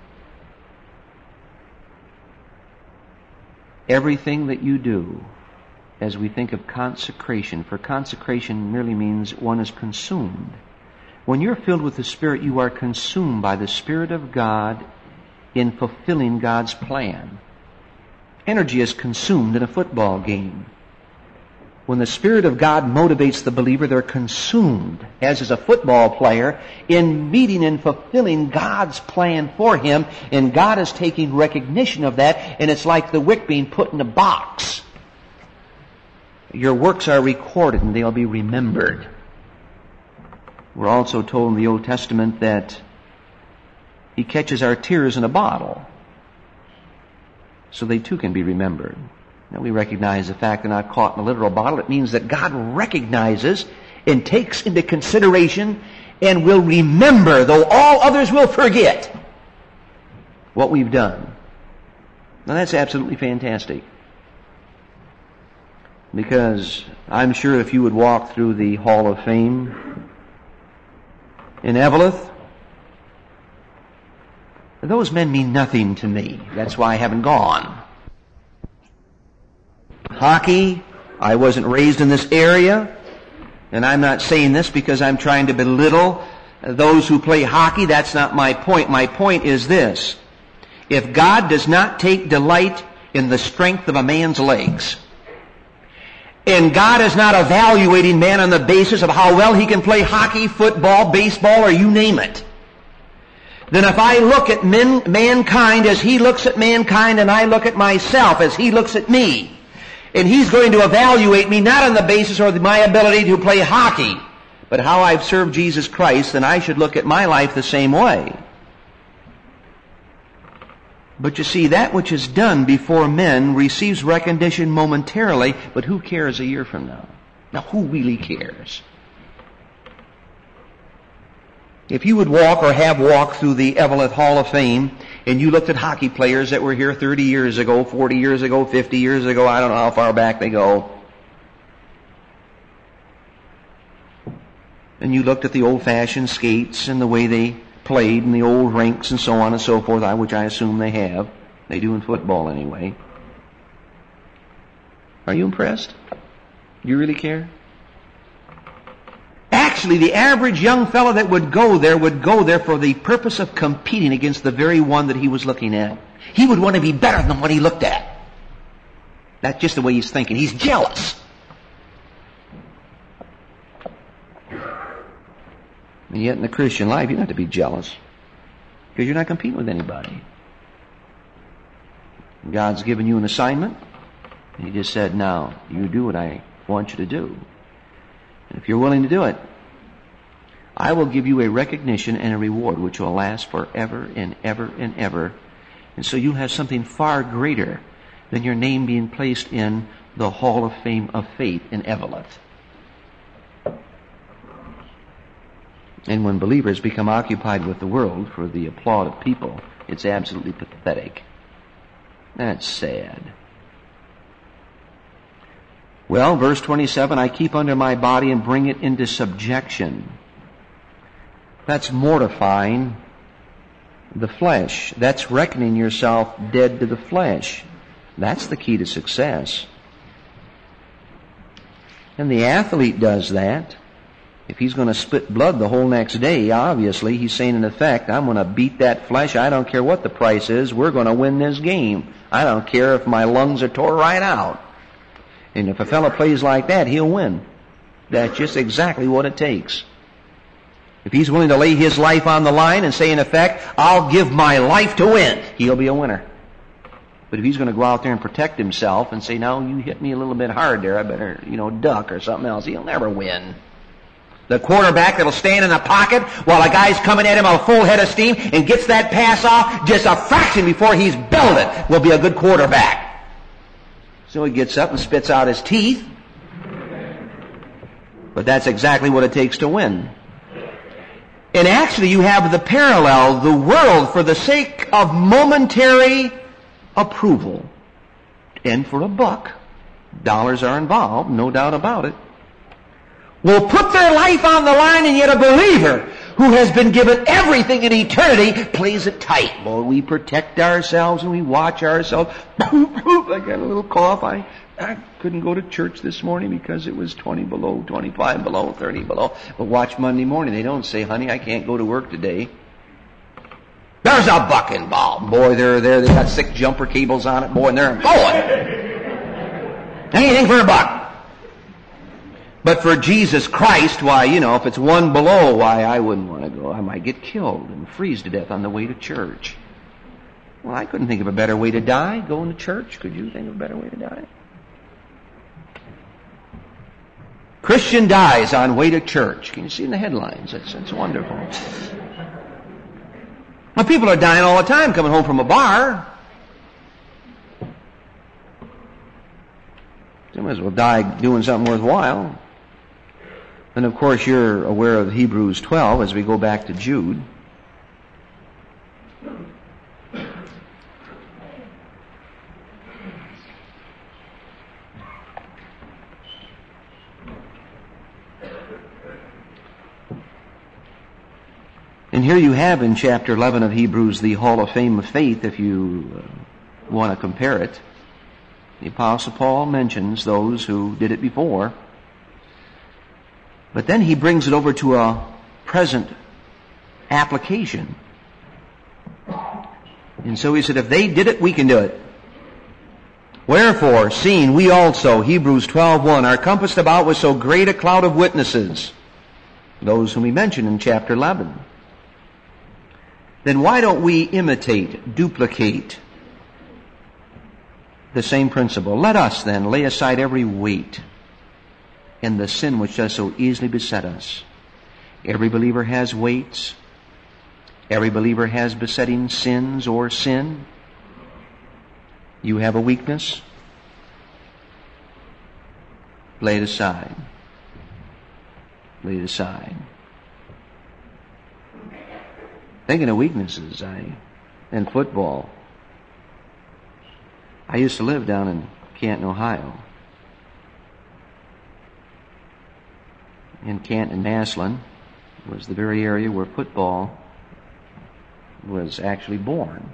everything that you do, as we think of consecration, for consecration merely means one is consumed. When you're filled with the Spirit, you are consumed by the Spirit of God in fulfilling God's plan. Energy is consumed in a football game. When the Spirit of God motivates the believer, they're consumed, as is a football player, in meeting and fulfilling God's plan for him, and God is taking recognition of that, and it's like the wick being put in a box. Your works are recorded and they'll be remembered. We're also told in the Old Testament that He catches our tears in a bottle, so they too can be remembered. Now we recognize the fact they're not caught in a literal bottle. It means that God recognizes and takes into consideration and will remember, though all others will forget, what we've done. Now that's absolutely fantastic. Because I'm sure if you would walk through the Hall of Fame in Eveleth, those men mean nothing to me. That's why I haven't gone. hockey. I wasn't raised in this area. And I'm not saying this because I'm trying to belittle those who play hockey. That's not my point. My point is this. If God does not take delight in the strength of a man's legs, and God is not evaluating man on the basis of how well he can play hockey, football, baseball, or you name it, then if I look at mankind as he looks at mankind, and I look at myself as he looks at me, and he's going to evaluate me not on the basis of my ability to play hockey, but how I've served Jesus Christ, then I should look at my life the same way. But you see, that which is done before men receives recognition momentarily, but who cares a year from now? Now, who really cares? If you would walk or have walked through the Eveleth Hall of Fame, and you looked at hockey players that were here 30 years ago, 40 years ago, 50 years ago, I don't know how far back they go, and you looked at the old-fashioned skates and the way they played and the old rinks and so on and so forth, which I assume they have. They do in football anyway. Are you impressed? Do you really care? Actually, the average young fellow that would go there for the purpose of competing against the very one that he was looking at. He would want to be better than what he looked at. That's just the way he's thinking. He's jealous. And yet in the Christian life, you don't have to be jealous, because you're not competing with anybody. God's given you an assignment, and He just said, now, you do what I want you to do. And if you're willing to do it, I will give you a recognition and a reward which will last forever and ever and ever. And so you have something far greater than your name being placed in the Hall of Fame of Faith in Eveleth. And when believers become occupied with the world for the applaud of people, it's absolutely pathetic. That's sad. Well, verse 27, I keep under my body and bring it into subjection. That's mortifying the flesh. That's reckoning yourself dead to the flesh. That's the key to success. And the athlete does that. If he's going to spit blood the whole next day, obviously, he's saying in effect, I'm going to beat that flesh. I don't care what the price is. We're going to win this game. I don't care if my lungs are tore right out. And if a fellow plays like that, he'll win. That's just exactly what it takes. If he's willing to lay his life on the line and say, in effect, I'll give my life to win, he'll be a winner. But if he's going to go out there and protect himself and say, no, you hit me a little bit hard there, I better, duck or something else, he'll never win. The quarterback that'll stand in the pocket while a guy's coming at him on a full head of steam and gets that pass off just a fraction before he's belted will be a good quarterback. So he gets up and spits out his teeth. But that's exactly what it takes to win. And actually you have the parallel, the world, for the sake of momentary approval, and for a buck, dollars are involved, no doubt about it, will put their life on the line, and yet a believer who has been given everything in eternity plays it tight. Boy, we protect ourselves and we watch ourselves. I got a little cough. I couldn't go to church this morning because it was 20 below, 25 below, 30 below. But watch Monday morning. They don't say, honey, I can't go to work today. There's a buck involved. Boy, they're there. They got 6 jumper cables on it. Boy, and they're going. Anything for a buck. But for Jesus Christ, why, if it's 1 below, why, I wouldn't want to go. I might get killed and freeze to death on the way to church. Well, I couldn't think of a better way to die, going to church. Could you think of a better way to die? Christian dies on way to church. Can you see in the headlines? It's wonderful. Well, people are dying all the time coming home from a bar. You might as well die doing something worthwhile. And of course you're aware of Hebrews 12 as we go back to Jude. And here you have in chapter 11 of Hebrews the Hall of Fame of Faith, if you want to compare it. The Apostle Paul mentions those who did it before. But then he brings it over to a present application. And so he said, if they did it, we can do it. Wherefore, seeing we also, Hebrews 12:1, are compassed about with so great a cloud of witnesses, those whom he mentioned in chapter 11, then why don't we imitate, duplicate the same principle? Let us then lay aside every weight and the sin which does so easily beset us. Every believer has weights. Every believer has besetting sins or sin. You have a weakness. Lay it aside. Lay it aside. Thinking of weaknesses, in football, I used to live down in Canton, Ohio. In Canton, Massillon was the very area where football was actually born.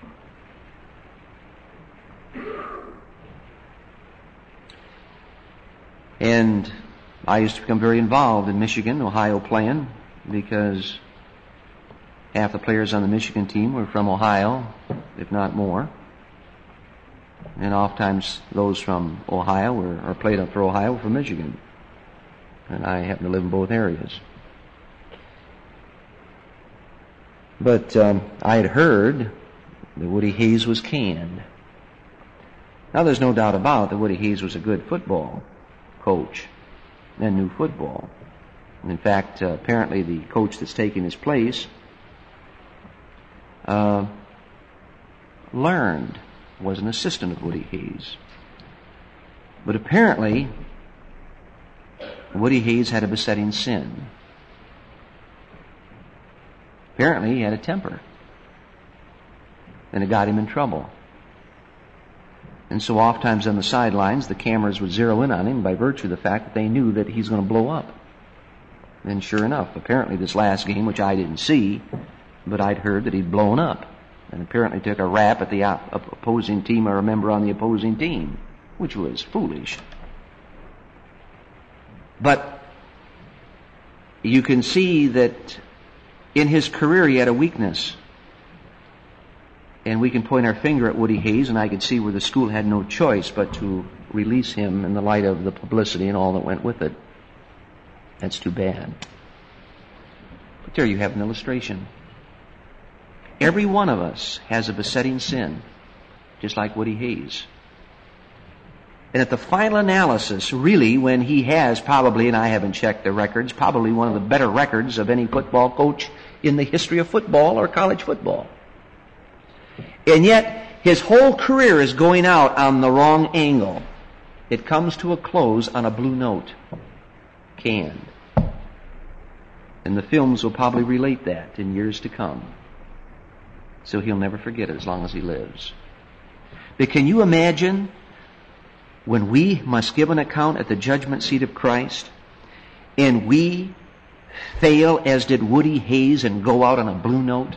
And I used to become very involved in Michigan, Ohio playing, because half the players on the Michigan team were from Ohio, if not more. And oftentimes those from Ohio or played up for Ohio were from Michigan. And I happen to live in both areas. But I had heard that Woody Hayes was canned. Now there's no doubt about that Woody Hayes was a good football coach and knew football. And in fact, apparently the coach that's taking his place learned, was an assistant of Woody Hayes. But apparently, Woody Hayes had a besetting sin. Apparently, he had a temper. And it got him in trouble. And so oftentimes on the sidelines, the cameras would zero in on him by virtue of the fact that they knew that he's going to blow up. And sure enough, apparently this last game, which I didn't see, but I'd heard that he'd blown up. And apparently took a rap at the opposing team or a member on the opposing team, which was foolish. But you can see that in his career he had a weakness. And we can point our finger at Woody Hayes, and I could see where the school had no choice but to release him in the light of the publicity and all that went with it. That's too bad. But there you have an illustration. Every one of us has a besetting sin, just like Woody Hayes. And at the final analysis, really, when he has probably, and I haven't checked the records, probably one of the better records of any football coach in the history of football or college football. And yet, his whole career is going out on the wrong angle. It comes to a close on a blue note. Canned. And the films will probably relate that in years to come. So he'll never forget it as long as he lives. But can you imagine when we must give an account at the judgment seat of Christ and we fail as did Woody Hayes and go out on a blue note?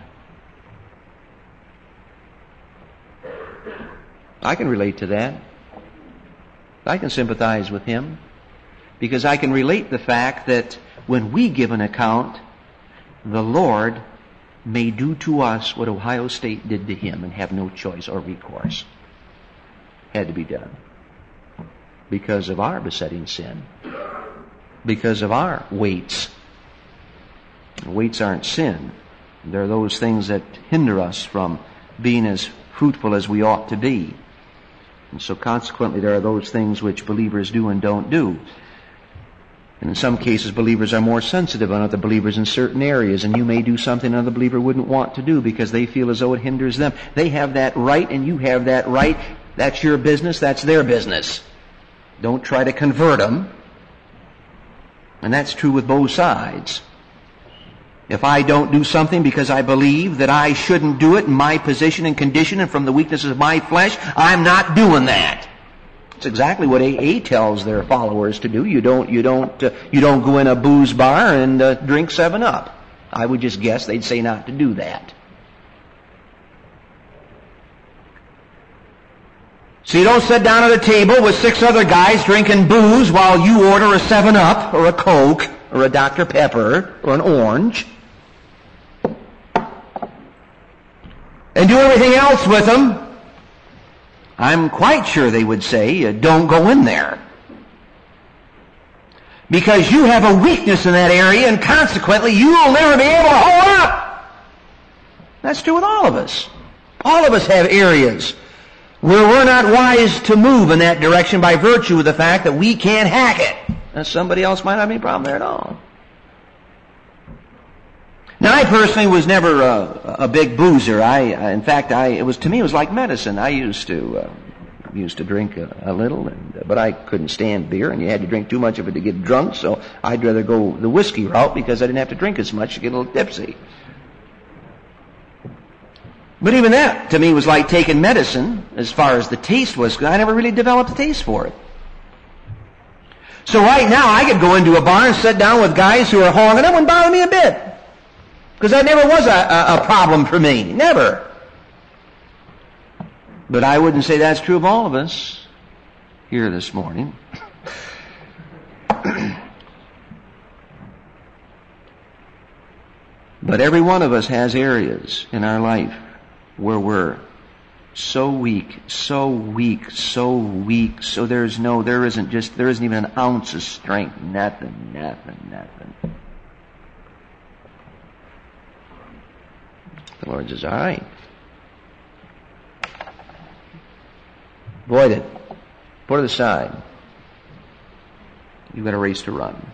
I can relate to that. I can sympathize with him because I can relate the fact that when we give an account, the Lord may do to us what Ohio State did to him and have no choice or recourse. Had to be done. Because of our besetting sin. Because of our weights. Weights aren't sin. They're those things that hinder us from being as fruitful as we ought to be. And so consequently there are those things which believers do and don't do. And in some cases, believers are more sensitive on other believers in certain areas, and you may do something another believer wouldn't want to do because they feel as though it hinders them. They have that right, and you have that right. That's your business. That's their business. Don't try to convert them. And that's true with both sides. If I don't do something because I believe that I shouldn't do it in my position and condition and from the weaknesses of my flesh, I'm not doing that. It's exactly what AA tells their followers to do. You don't go in a booze bar and drink 7-Up. I would just guess they'd say not to do that. So you don't sit down at a table with 6 other guys drinking booze while you order a 7-Up or a Coke or a Dr. Pepper or an orange. And do everything else with them. I'm quite sure they would say, don't go in there. Because you have a weakness in that area, and consequently you will never be able to hold up. That's true with all of us. All of us have areas where we're not wise to move in that direction by virtue of the fact that we can't hack it. And somebody else might not have any problem there at all. Now, I personally was never a big boozer. In fact, it was like medicine. I used to drink a little, but I couldn't stand beer, and you had to drink too much of it to get drunk. So I'd rather go the whiskey route because I didn't have to drink as much to get a little tipsy. But even that, to me, was like taking medicine as far as the taste was. I never really developed a taste for it. So right now, I could go into a bar and sit down with guys who are hogging. That wouldn't bother me a bit. Because that never was a problem for me. Never. But I wouldn't say that's true of all of us here this morning. But every one of us has areas in our life where we're so weak, so there isn't even an ounce of strength. Nothing. The Lord says, all right. Avoid it. Put it aside. You've got a race to run.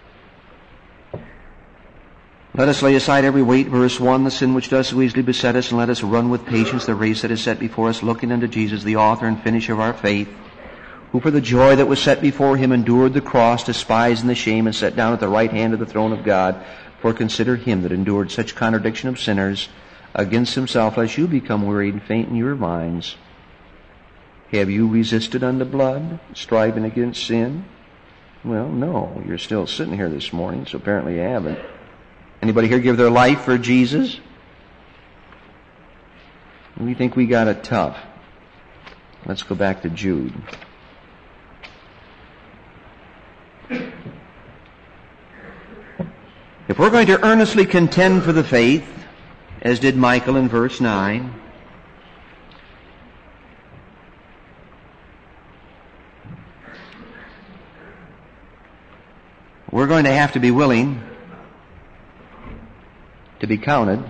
Let us lay aside every weight, verse 1, the sin which does so easily beset us, and let us run with patience the race that is set before us, looking unto Jesus, the author and finisher of our faith, who for the joy that was set before him endured the cross, despising the shame, and sat down at the right hand of the throne of God. For consider him that endured such contradiction of sinners against himself, lest you become wearied and faint in your minds. Have you resisted unto blood, striving against sin? Well, no. You're still sitting here this morning, so apparently you haven't. Anybody here give their life for Jesus? We think we got it tough. Let's go back to Jude. If we're going to earnestly contend for the faith, as did Michael in verse 9, we're going to have to be willing to be counted,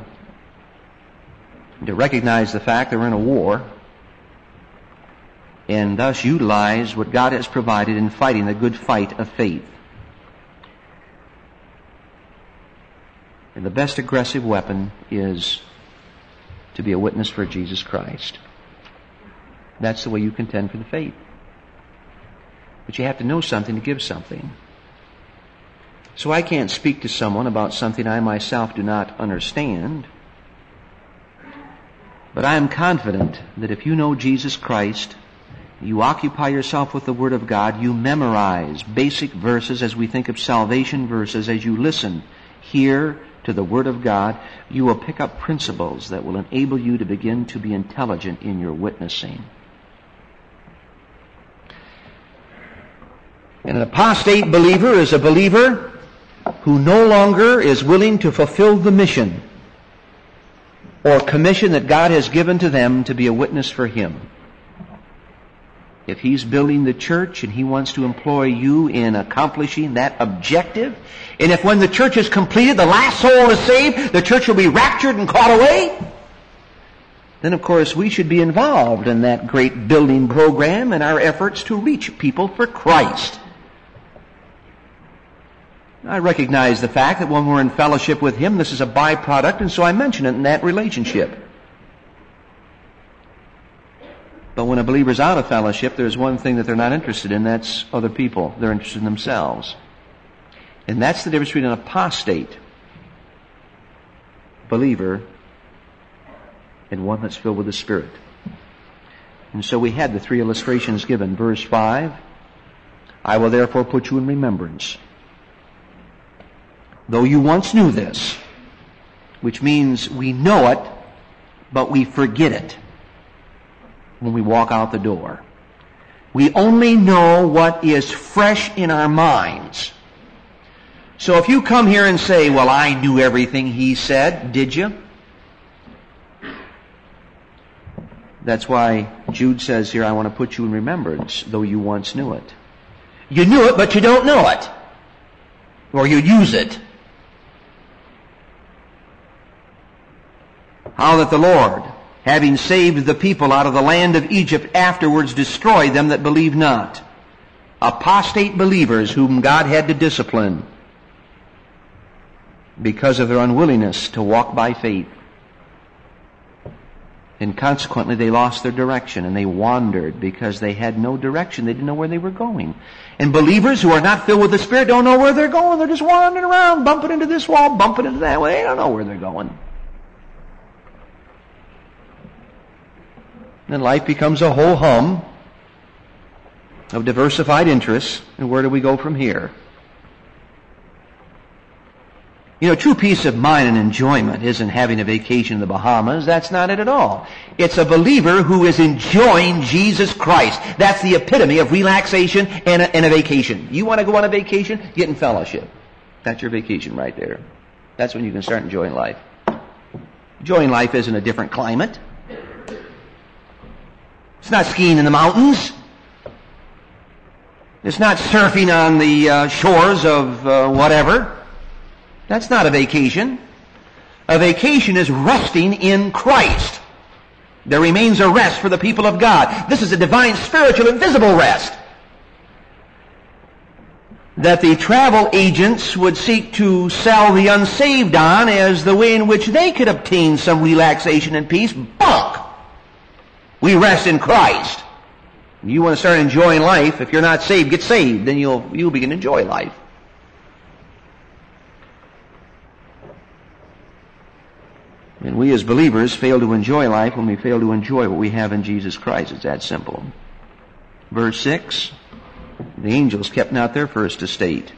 to recognize the fact that we're in a war, and thus utilize what God has provided in fighting the good fight of faith. And the best aggressive weapon is to be a witness for Jesus Christ. That's the way you contend for the faith. But you have to know something to give something. So I can't speak to someone about something I myself do not understand. But I am confident that if you know Jesus Christ, you occupy yourself with the Word of God, you memorize basic verses as we think of salvation verses, as you listen here to the Word of God, you will pick up principles that will enable you to begin to be intelligent in your witnessing. And an apostate believer is a believer who no longer is willing to fulfill the mission or commission that God has given to them to be a witness for Him. If He's building the church and He wants to employ you in accomplishing that objective, and if when the church is completed, the last soul is saved, the church will be raptured and caught away, then of course we should be involved in that great building program and our efforts to reach people for Christ. I recognize the fact that when we're in fellowship with Him, this is a byproduct, and so I mention it in that relationship. But when a believer's out of fellowship, there's one thing that they're not interested in, that's other people. They're interested in themselves. And that's the difference between an apostate believer and one that's filled with the Spirit. And so we had the 3 illustrations given. Verse 5, I will therefore put you in remembrance, though you once knew this, which means we know it, but we forget it when we walk out the door. We only know what is fresh in our minds. So if you come here and say, well, I knew everything he said, did you? That's why Jude says here, I want to put you in remembrance, though you once knew it. You knew it, but you don't know it. Or you use it. How that the Lord, having saved the people out of the land of Egypt, afterwards destroyed them that believed not. Apostate believers whom God had to discipline because of their unwillingness to walk by faith. And consequently they lost their direction and they wandered because they had no direction. They didn't know where they were going. And believers who are not filled with the Spirit don't know where they're going. They're just wandering around, bumping into this wall, bumping into that. Well, they don't know where they're going. Then life becomes a whole hum of diversified interests. And where do we go from here? You know, true peace of mind and enjoyment isn't having a vacation in the Bahamas. That's not it at all. It's a believer who is enjoying Jesus Christ. That's the epitome of relaxation and a vacation. You want to go on a vacation? Get in fellowship. That's your vacation right there. That's when you can start enjoying life. Enjoying life isn't a different climate. It's not skiing in the mountains. It's not surfing on the shores of whatever. That's not a vacation. A vacation is resting in Christ. There remains a rest for the people of God. This is a divine, spiritual, and visible rest that the travel agents would seek to sell the unsaved on as the way in which they could obtain some relaxation and peace. Bunk! We rest in Christ. You want to start enjoying life. If you're not saved, get saved. Then you'll begin to enjoy life. And we as believers fail to enjoy life when we fail to enjoy what we have in Jesus Christ. It's that simple. Verse 6, the angels kept not their first estate,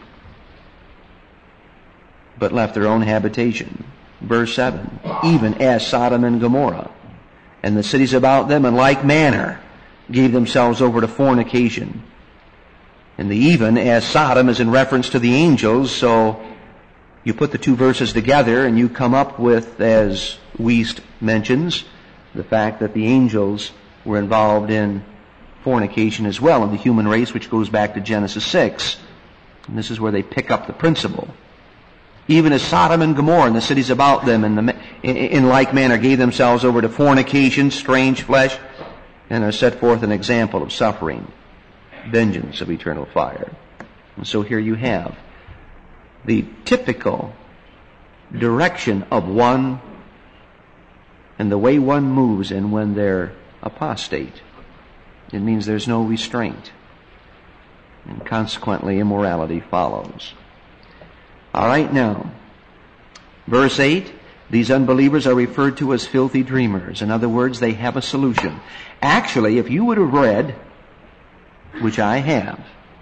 but left their own habitation. Verse 7, even as Sodom and Gomorrah, and the cities about them in like manner gave themselves over to fornication. And the even as Sodom is in reference to the angels, so you put the two verses together and you come up with, as Wiest mentions, the fact that the angels were involved in fornication as well in the human race, which goes back to Genesis 6. And this is where they pick up the principle. Even as Sodom and Gomorrah and the cities about them in like manner gave themselves over to fornication, strange flesh, and are set forth an example of suffering, vengeance of eternal fire. And so here you have the typical direction of one and the way one moves and when they're apostate. It means there's no restraint. And consequently, immorality follows. All right, now, verse 8, these unbelievers are referred to as filthy dreamers. In other words, they have a solution. Actually, if you would have read, which I have,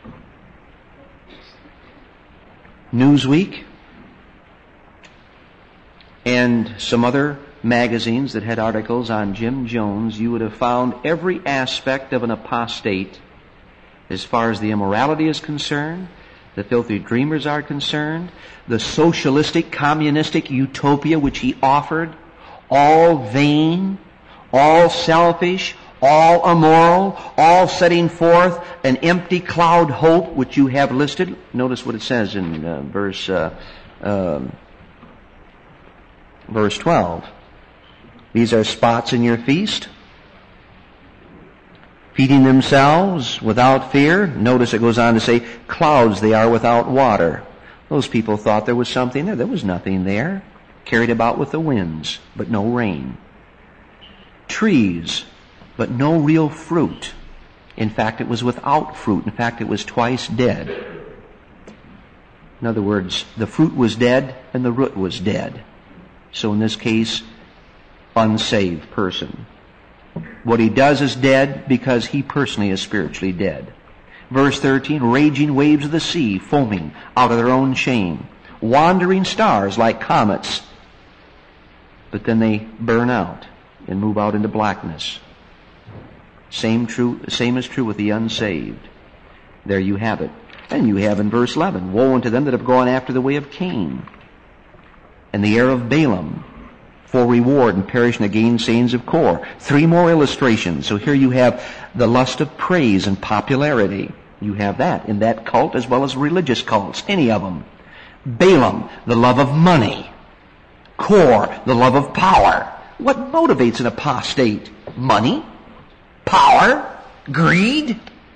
Newsweek and some other magazines that had articles on Jim Jones, you would have found every aspect of an apostate as far as the immorality is concerned, the filthy dreamers are concerned, the socialistic, communistic utopia which he offered, all vain, all selfish, all immoral, all setting forth an empty cloud hope which you have listed. Notice what it says in verse 12. These are spots in your feast, feeding themselves without fear. Notice it goes on to say, clouds they are without water. Those people thought there was something there. There was nothing there. Carried about with the winds, but no rain. Trees, but no real fruit. In fact, it was without fruit. In fact, it was twice dead. In other words, the fruit was dead and the root was dead. So in this case, unsaved person. What he does is dead because he personally is spiritually dead. Verse 13, raging waves of the sea, foaming out of their own shame. Wandering stars like comets. But then they burn out and move out into blackness. Same is true with the unsaved. There you have it. And you have in verse 11, woe unto them that have gone after the way of Cain, and the heir of Balaam, for reward, and perish in the gainsayings of Kor. 3 more illustrations. So here you have the lust of praise and popularity. You have that in that cult as well as religious cults, any of them. Balaam, the love of money. Kor, the love of power. What motivates an apostate? Money? Power? Greed?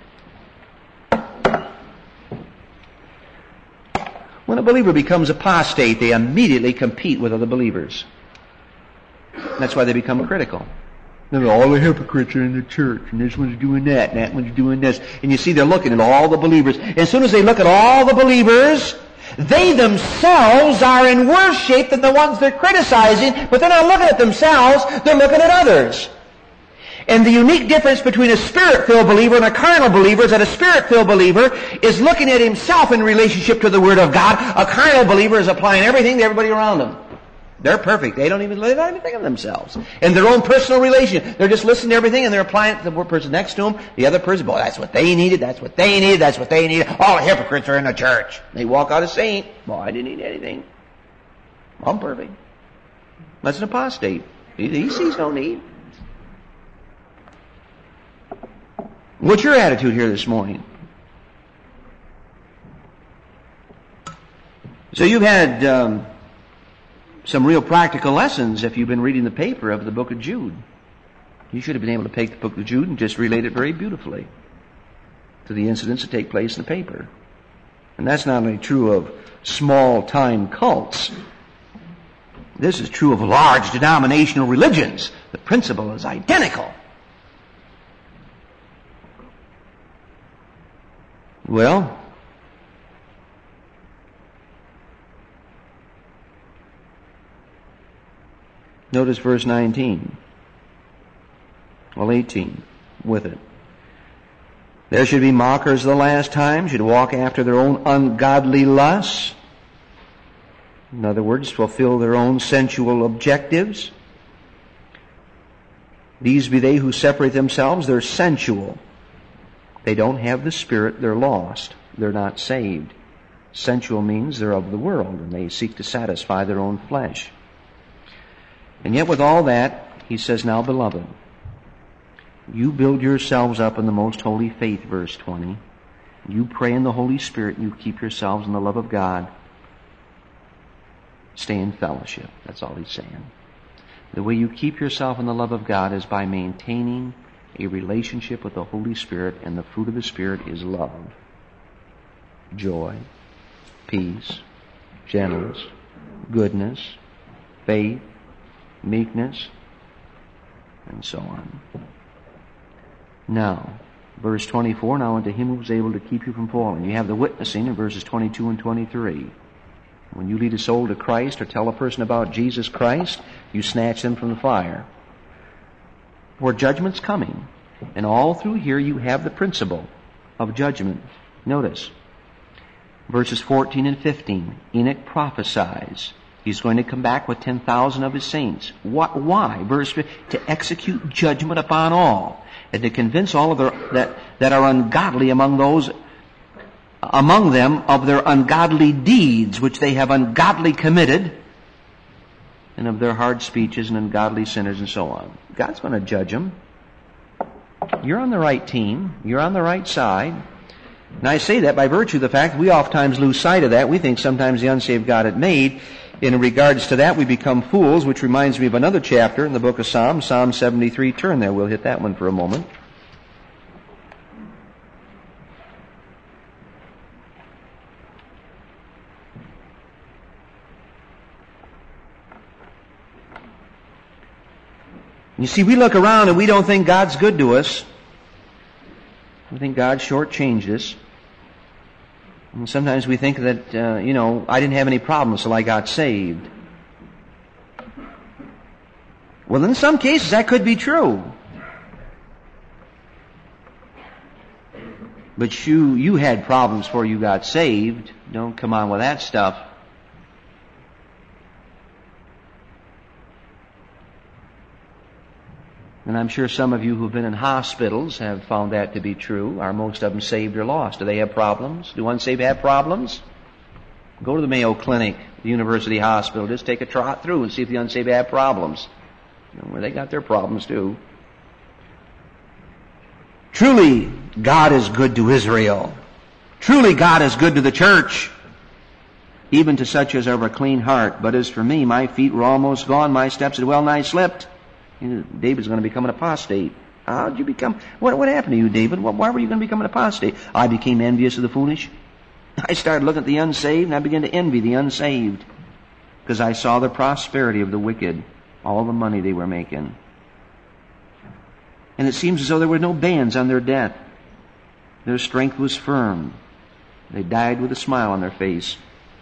When a believer becomes apostate, they immediately compete with other believers. That's why they become critical. All the hypocrites are in the church, and this one's doing that, and that one's doing this. And you see, they're looking at all the believers. And as soon as they look at all the believers, they themselves are in worse shape than the ones they're criticizing, but they're not looking at themselves, they're looking at others. And the unique difference between a Spirit-filled believer and a carnal believer is that a Spirit-filled believer is looking at himself in relationship to the Word of God. A carnal believer is applying everything to everybody around them. They're perfect. They're not even think of themselves. In their own personal relation, they're just listening to everything and they're applying it to the person next to them. The other person, boy, that's what they needed, that's what they needed, that's what they needed. All the hypocrites are in the church. They walk out a saint. Boy, I didn't need anything. I'm perfect. That's an apostate. He sees no need. What's your attitude here this morning? So you've had some real practical lessons if you've been reading the paper of the book of Jude. You should have been able to take the book of Jude and just relate it very beautifully to the incidents that take place in the paper. And that's not only true of small-time cults. This is true of large denominational religions. The principle is identical. Well, notice verse 19. Well, 18 with it. There should be mockers the last time, should walk after their own ungodly lusts. In other words, fulfill their own sensual objectives. These be they who separate themselves, they're sensual. They don't have the Spirit, they're lost. They're not saved. Sensual means they're of the world, and they seek to satisfy their own flesh. And yet with all that, he says, now, beloved, you build yourselves up in the most holy faith, verse 20. You pray in the Holy Spirit, and you keep yourselves in the love of God. Stay in fellowship. That's all he's saying. The way you keep yourself in the love of God is by maintaining a relationship with the Holy Spirit, and the fruit of the Spirit is love, joy, peace, gentleness, goodness, faith, meekness, and so on. Now, verse 24, now unto him who is able to keep you from falling. You have the witnessing in verses 22 and 23. When you lead a soul to Christ or tell a person about Jesus Christ, you snatch them from the fire. For judgment's coming. And all through here you have the principle of judgment. Notice, verses 14 and 15. Enoch prophesies. He's going to come back with 10,000 of his saints. Why? Verse 15, to execute judgment upon all, and to convince all of that are ungodly among them of their ungodly deeds, which they have ungodly committed, and of their hard speeches and ungodly sinners and so on. God's going to judge them. You're on the right team. You're on the right side. And I say that by virtue of the fact that we oftentimes lose sight of that. We think sometimes the unsaved God had made. In regards to that, we become fools, which reminds me of another chapter in the book of Psalms, Psalm 73. Turn there. We'll hit that one for a moment. You see, we look around and we don't think God's good to us. We think God shortchanged us. And sometimes we think that, I didn't have any problems till I got saved. Well, in some cases that could be true. But you had problems before you got saved. Don't come on with that stuff. And I'm sure some of you who've been in hospitals have found that to be true. Are most of them saved or lost? Do they have problems? Do unsaved have problems? Go to the Mayo Clinic, the University Hospital. Just take a trot through and see if the unsaved have problems. Well, they got their problems too. Truly, God is good to Israel. Truly, God is good to the church, even to such as are of a clean heart. But as for me, my feet were almost gone, my steps had well nigh slipped. David's going to become an apostate. How did you become? What happened to you, David? Why were you going to become an apostate? I became envious of the foolish. I started looking at the unsaved, and I began to envy the unsaved, because I saw the prosperity of the wicked, all the money they were making. And it seems as though there were no bands on their death. Their strength was firm. They died with a smile on their face.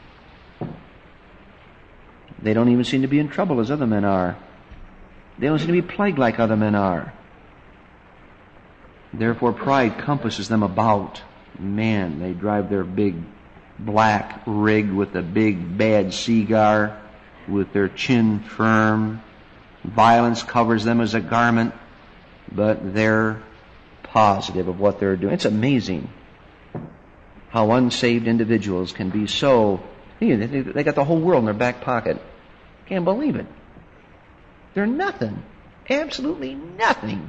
They don't even seem to be in trouble as other men are. They don't seem to be plagued like other men are. Therefore, pride compasses them about. Man, they drive their big black rig with a big bad cigar, with their chin firm. Violence covers them as a garment, but they're positive of what they're doing. It's amazing how unsaved individuals can be so... They got the whole world in their back pocket. Can't believe it. They're nothing. Absolutely nothing.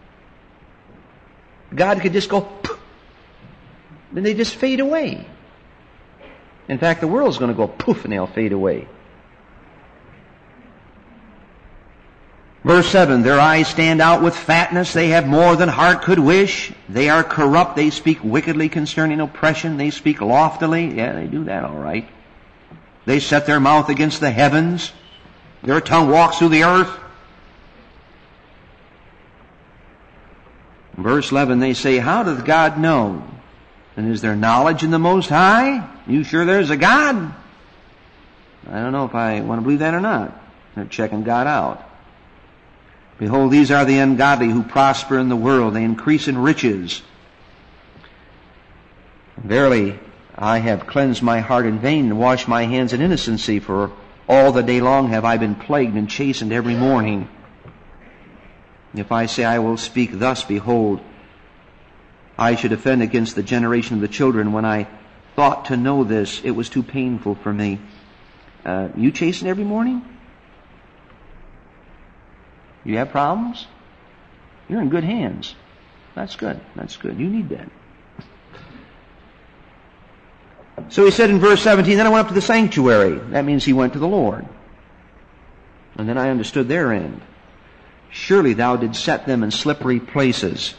God could just go... poof, then they just fade away. In fact, the world's going to go poof and they'll fade away. Verse 7, their eyes stand out with fatness. They have more than heart could wish. They are corrupt. They speak wickedly concerning oppression. They speak loftily. Yeah, they do that all right. They set their mouth against the heavens. Their tongue walks through the earth. Verse 11, they say, how doth God know? And is there knowledge in the Most High? You sure there's a God? I don't know if I want to believe that or not. They're checking God out. Behold, these are the ungodly who prosper in the world. They increase in riches. Verily, I have cleansed my heart in vain and washed my hands in innocency, for all the day long have I been plagued and chastened every morning. If I say I will speak thus, behold, I should offend against the generation of the children. When I thought to know this, it was too painful for me. You chasten every morning? You have problems? You're in good hands. That's good. That's good. You need that. So he said in verse 17, then I went up to the sanctuary. That means he went to the Lord. And then I understood their end. Surely thou didst set them in slippery places.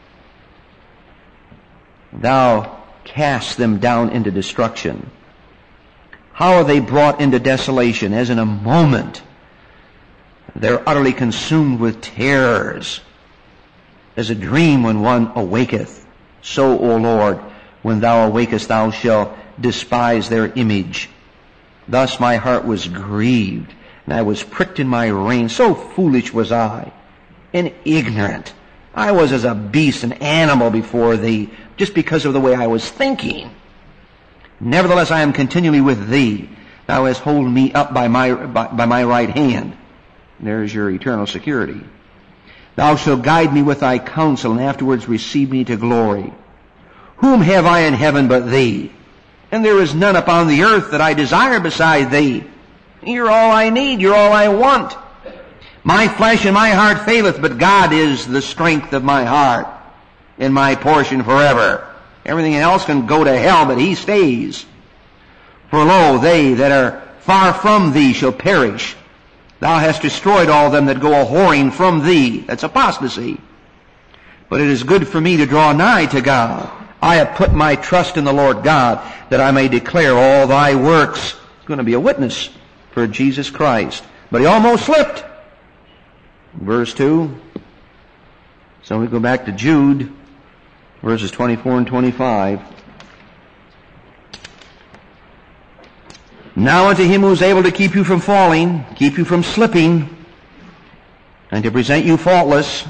Thou cast them down into destruction. How are they brought into desolation? As in a moment. They're utterly consumed with terrors. As a dream when one awaketh. So, O Lord, when thou awakest, thou shalt despise their image. Thus my heart was grieved, and I was pricked in my rein. So foolish was I, and ignorant. I was as a beast, an animal before thee, just because of the way I was thinking. Nevertheless, I am continually with thee. Thou hast holden me up by my right hand. There's your eternal security. Thou shalt guide me with thy counsel, and afterwards receive me to glory. Whom have I in heaven but thee? And there is none upon the earth that I desire beside thee. You're all I need. You're all I want. My flesh and my heart faileth, but God is the strength of my heart and my portion forever. Everything else can go to hell, but he stays. For lo, they that are far from thee shall perish. Thou hast destroyed all them that go a-whoring from thee. That's apostasy. But it is good for me to draw nigh to God. I have put my trust in the Lord God, that I may declare all thy works. He's going to be a witness for Jesus Christ. But he almost slipped. Verse 2. So we go back to Jude, verses 24 and 25. Now unto him who is able to keep you from falling, keep you from slipping, and to present you faultless,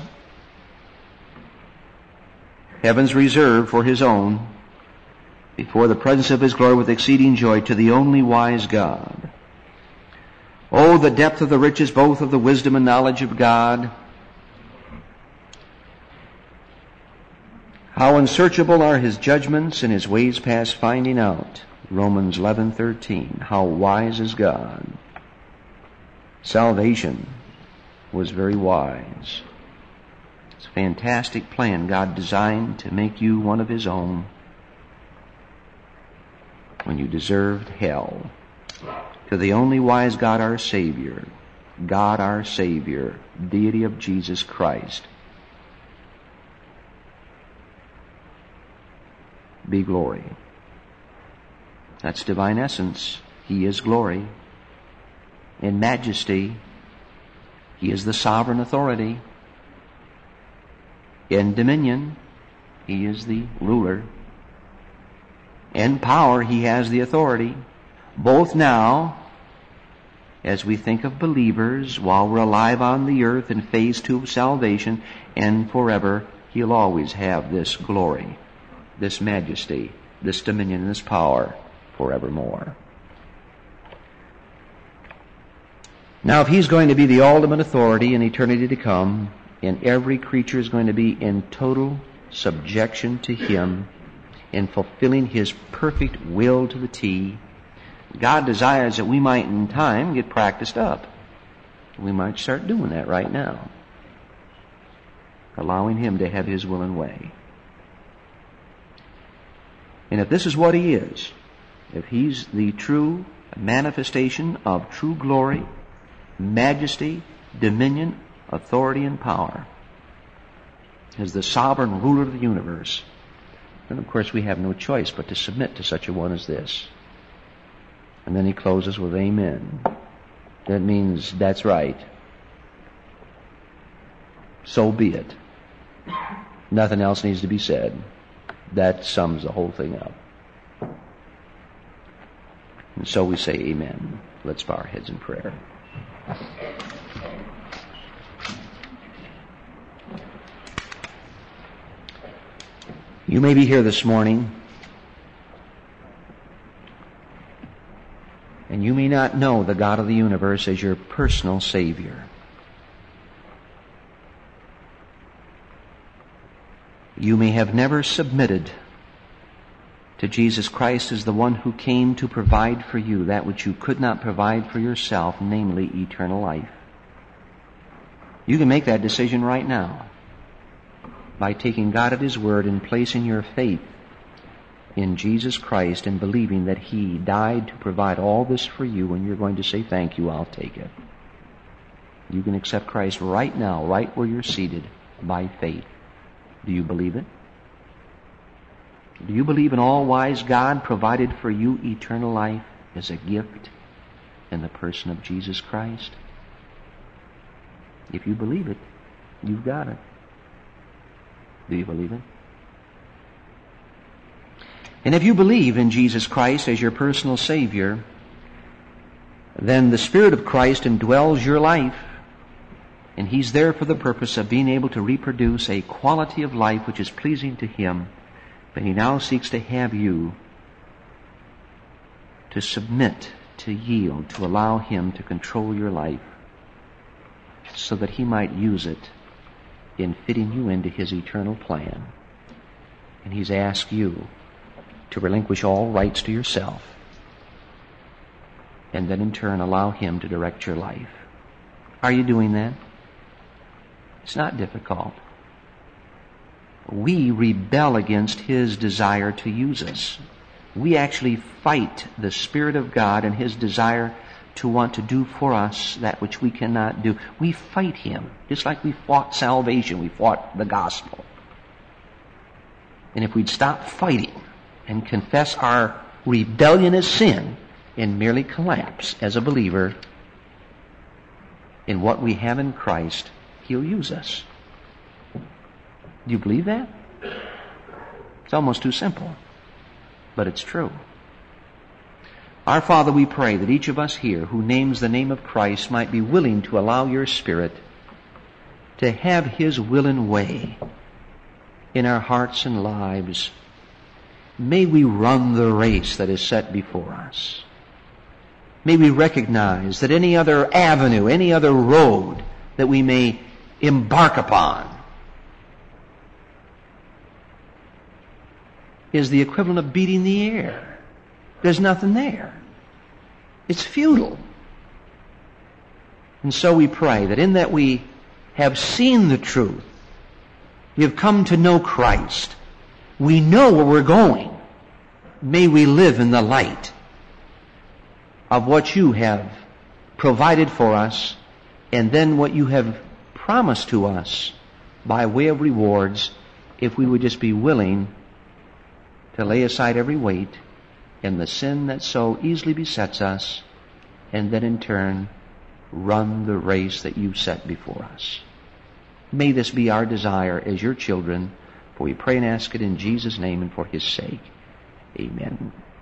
heaven's reserved for his own, before the presence of his glory with exceeding joy, to the only wise God. Oh, the depth of the riches both of the wisdom and knowledge of God. How unsearchable are his judgments and his ways past finding out. Romans 11:13. How wise is God. Salvation was very wise. It's a fantastic plan God designed to make you one of his own when you deserved hell. To the only wise God our Savior, deity of Jesus Christ, be glory. That's divine essence. He is glory. In majesty, he is the sovereign authority. In dominion, he is the ruler. In power, he has the authority. Both now, as we think of believers, while we're alive on the earth in phase 2 of salvation, and forever, he'll always have this glory, this majesty, this dominion, and this power forevermore. Now, if he's going to be the ultimate authority in eternity to come, and every creature is going to be in total subjection to him, in fulfilling his perfect will to the T, God desires that we might in time get practiced up. We might start doing that right now, allowing him to have his will and way. And if this is what he is, if he's the true manifestation of true glory, majesty, dominion, authority, and power, as the sovereign ruler of the universe, then of course we have no choice but to submit to such a one as this. And then he closes with amen. That means that's right. So be it. Nothing else needs to be said. That sums the whole thing up. And so we say amen. Let's bow our heads in prayer. You may be here this morning, and you may not know the God of the universe as your personal Savior. You may have never submitted to Jesus Christ as the one who came to provide for you that which you could not provide for yourself, namely eternal life. You can make that decision right now by taking God at his word and placing your faith in Jesus Christ and believing that he died to provide all this for you, and you're going to say, thank you, I'll take it. You can accept Christ right now, right where you're seated, by faith. Do you believe it? Do you believe an all-wise God provided for you eternal life as a gift in the person of Jesus Christ? If you believe it, you've got it. Do you believe it? And if you believe in Jesus Christ as your personal Savior, then the Spirit of Christ indwells your life, and he's there for the purpose of being able to reproduce a quality of life which is pleasing to him. But he now seeks to have you to submit, to yield, to allow him to control your life so that he might use it in fitting you into his eternal plan. And he's asked you to relinquish all rights to yourself and then in turn allow him to direct your life. Are you doing that? It's not difficult. We rebel against his desire to use us. We actually fight the Spirit of God and his desire to want to do for us that which we cannot do. We fight him, just like we fought salvation, we fought the gospel. And if we'd stop fighting and confess our rebellion as sin and merely collapse as a believer in what we have in Christ, he'll use us. Do you believe that? It's almost too simple, but it's true. Our Father, we pray that each of us here who names the name of Christ might be willing to allow your Spirit to have his will and way in our hearts and lives. May we run the race that is set before us. May we recognize that any other avenue, any other road that we may embark upon is the equivalent of beating the air. There's nothing there. It's futile. And so we pray that in that we have seen the truth, we have come to know Christ, we know where we're going. May we live in the light of what you have provided for us, and then what you have promised to us by way of rewards, if we would just be willing to lay aside every weight and the sin that so easily besets us, and then in turn run the race that you've set before us. May this be our desire as your children, for we pray and ask it in Jesus' name and for his sake. Amen.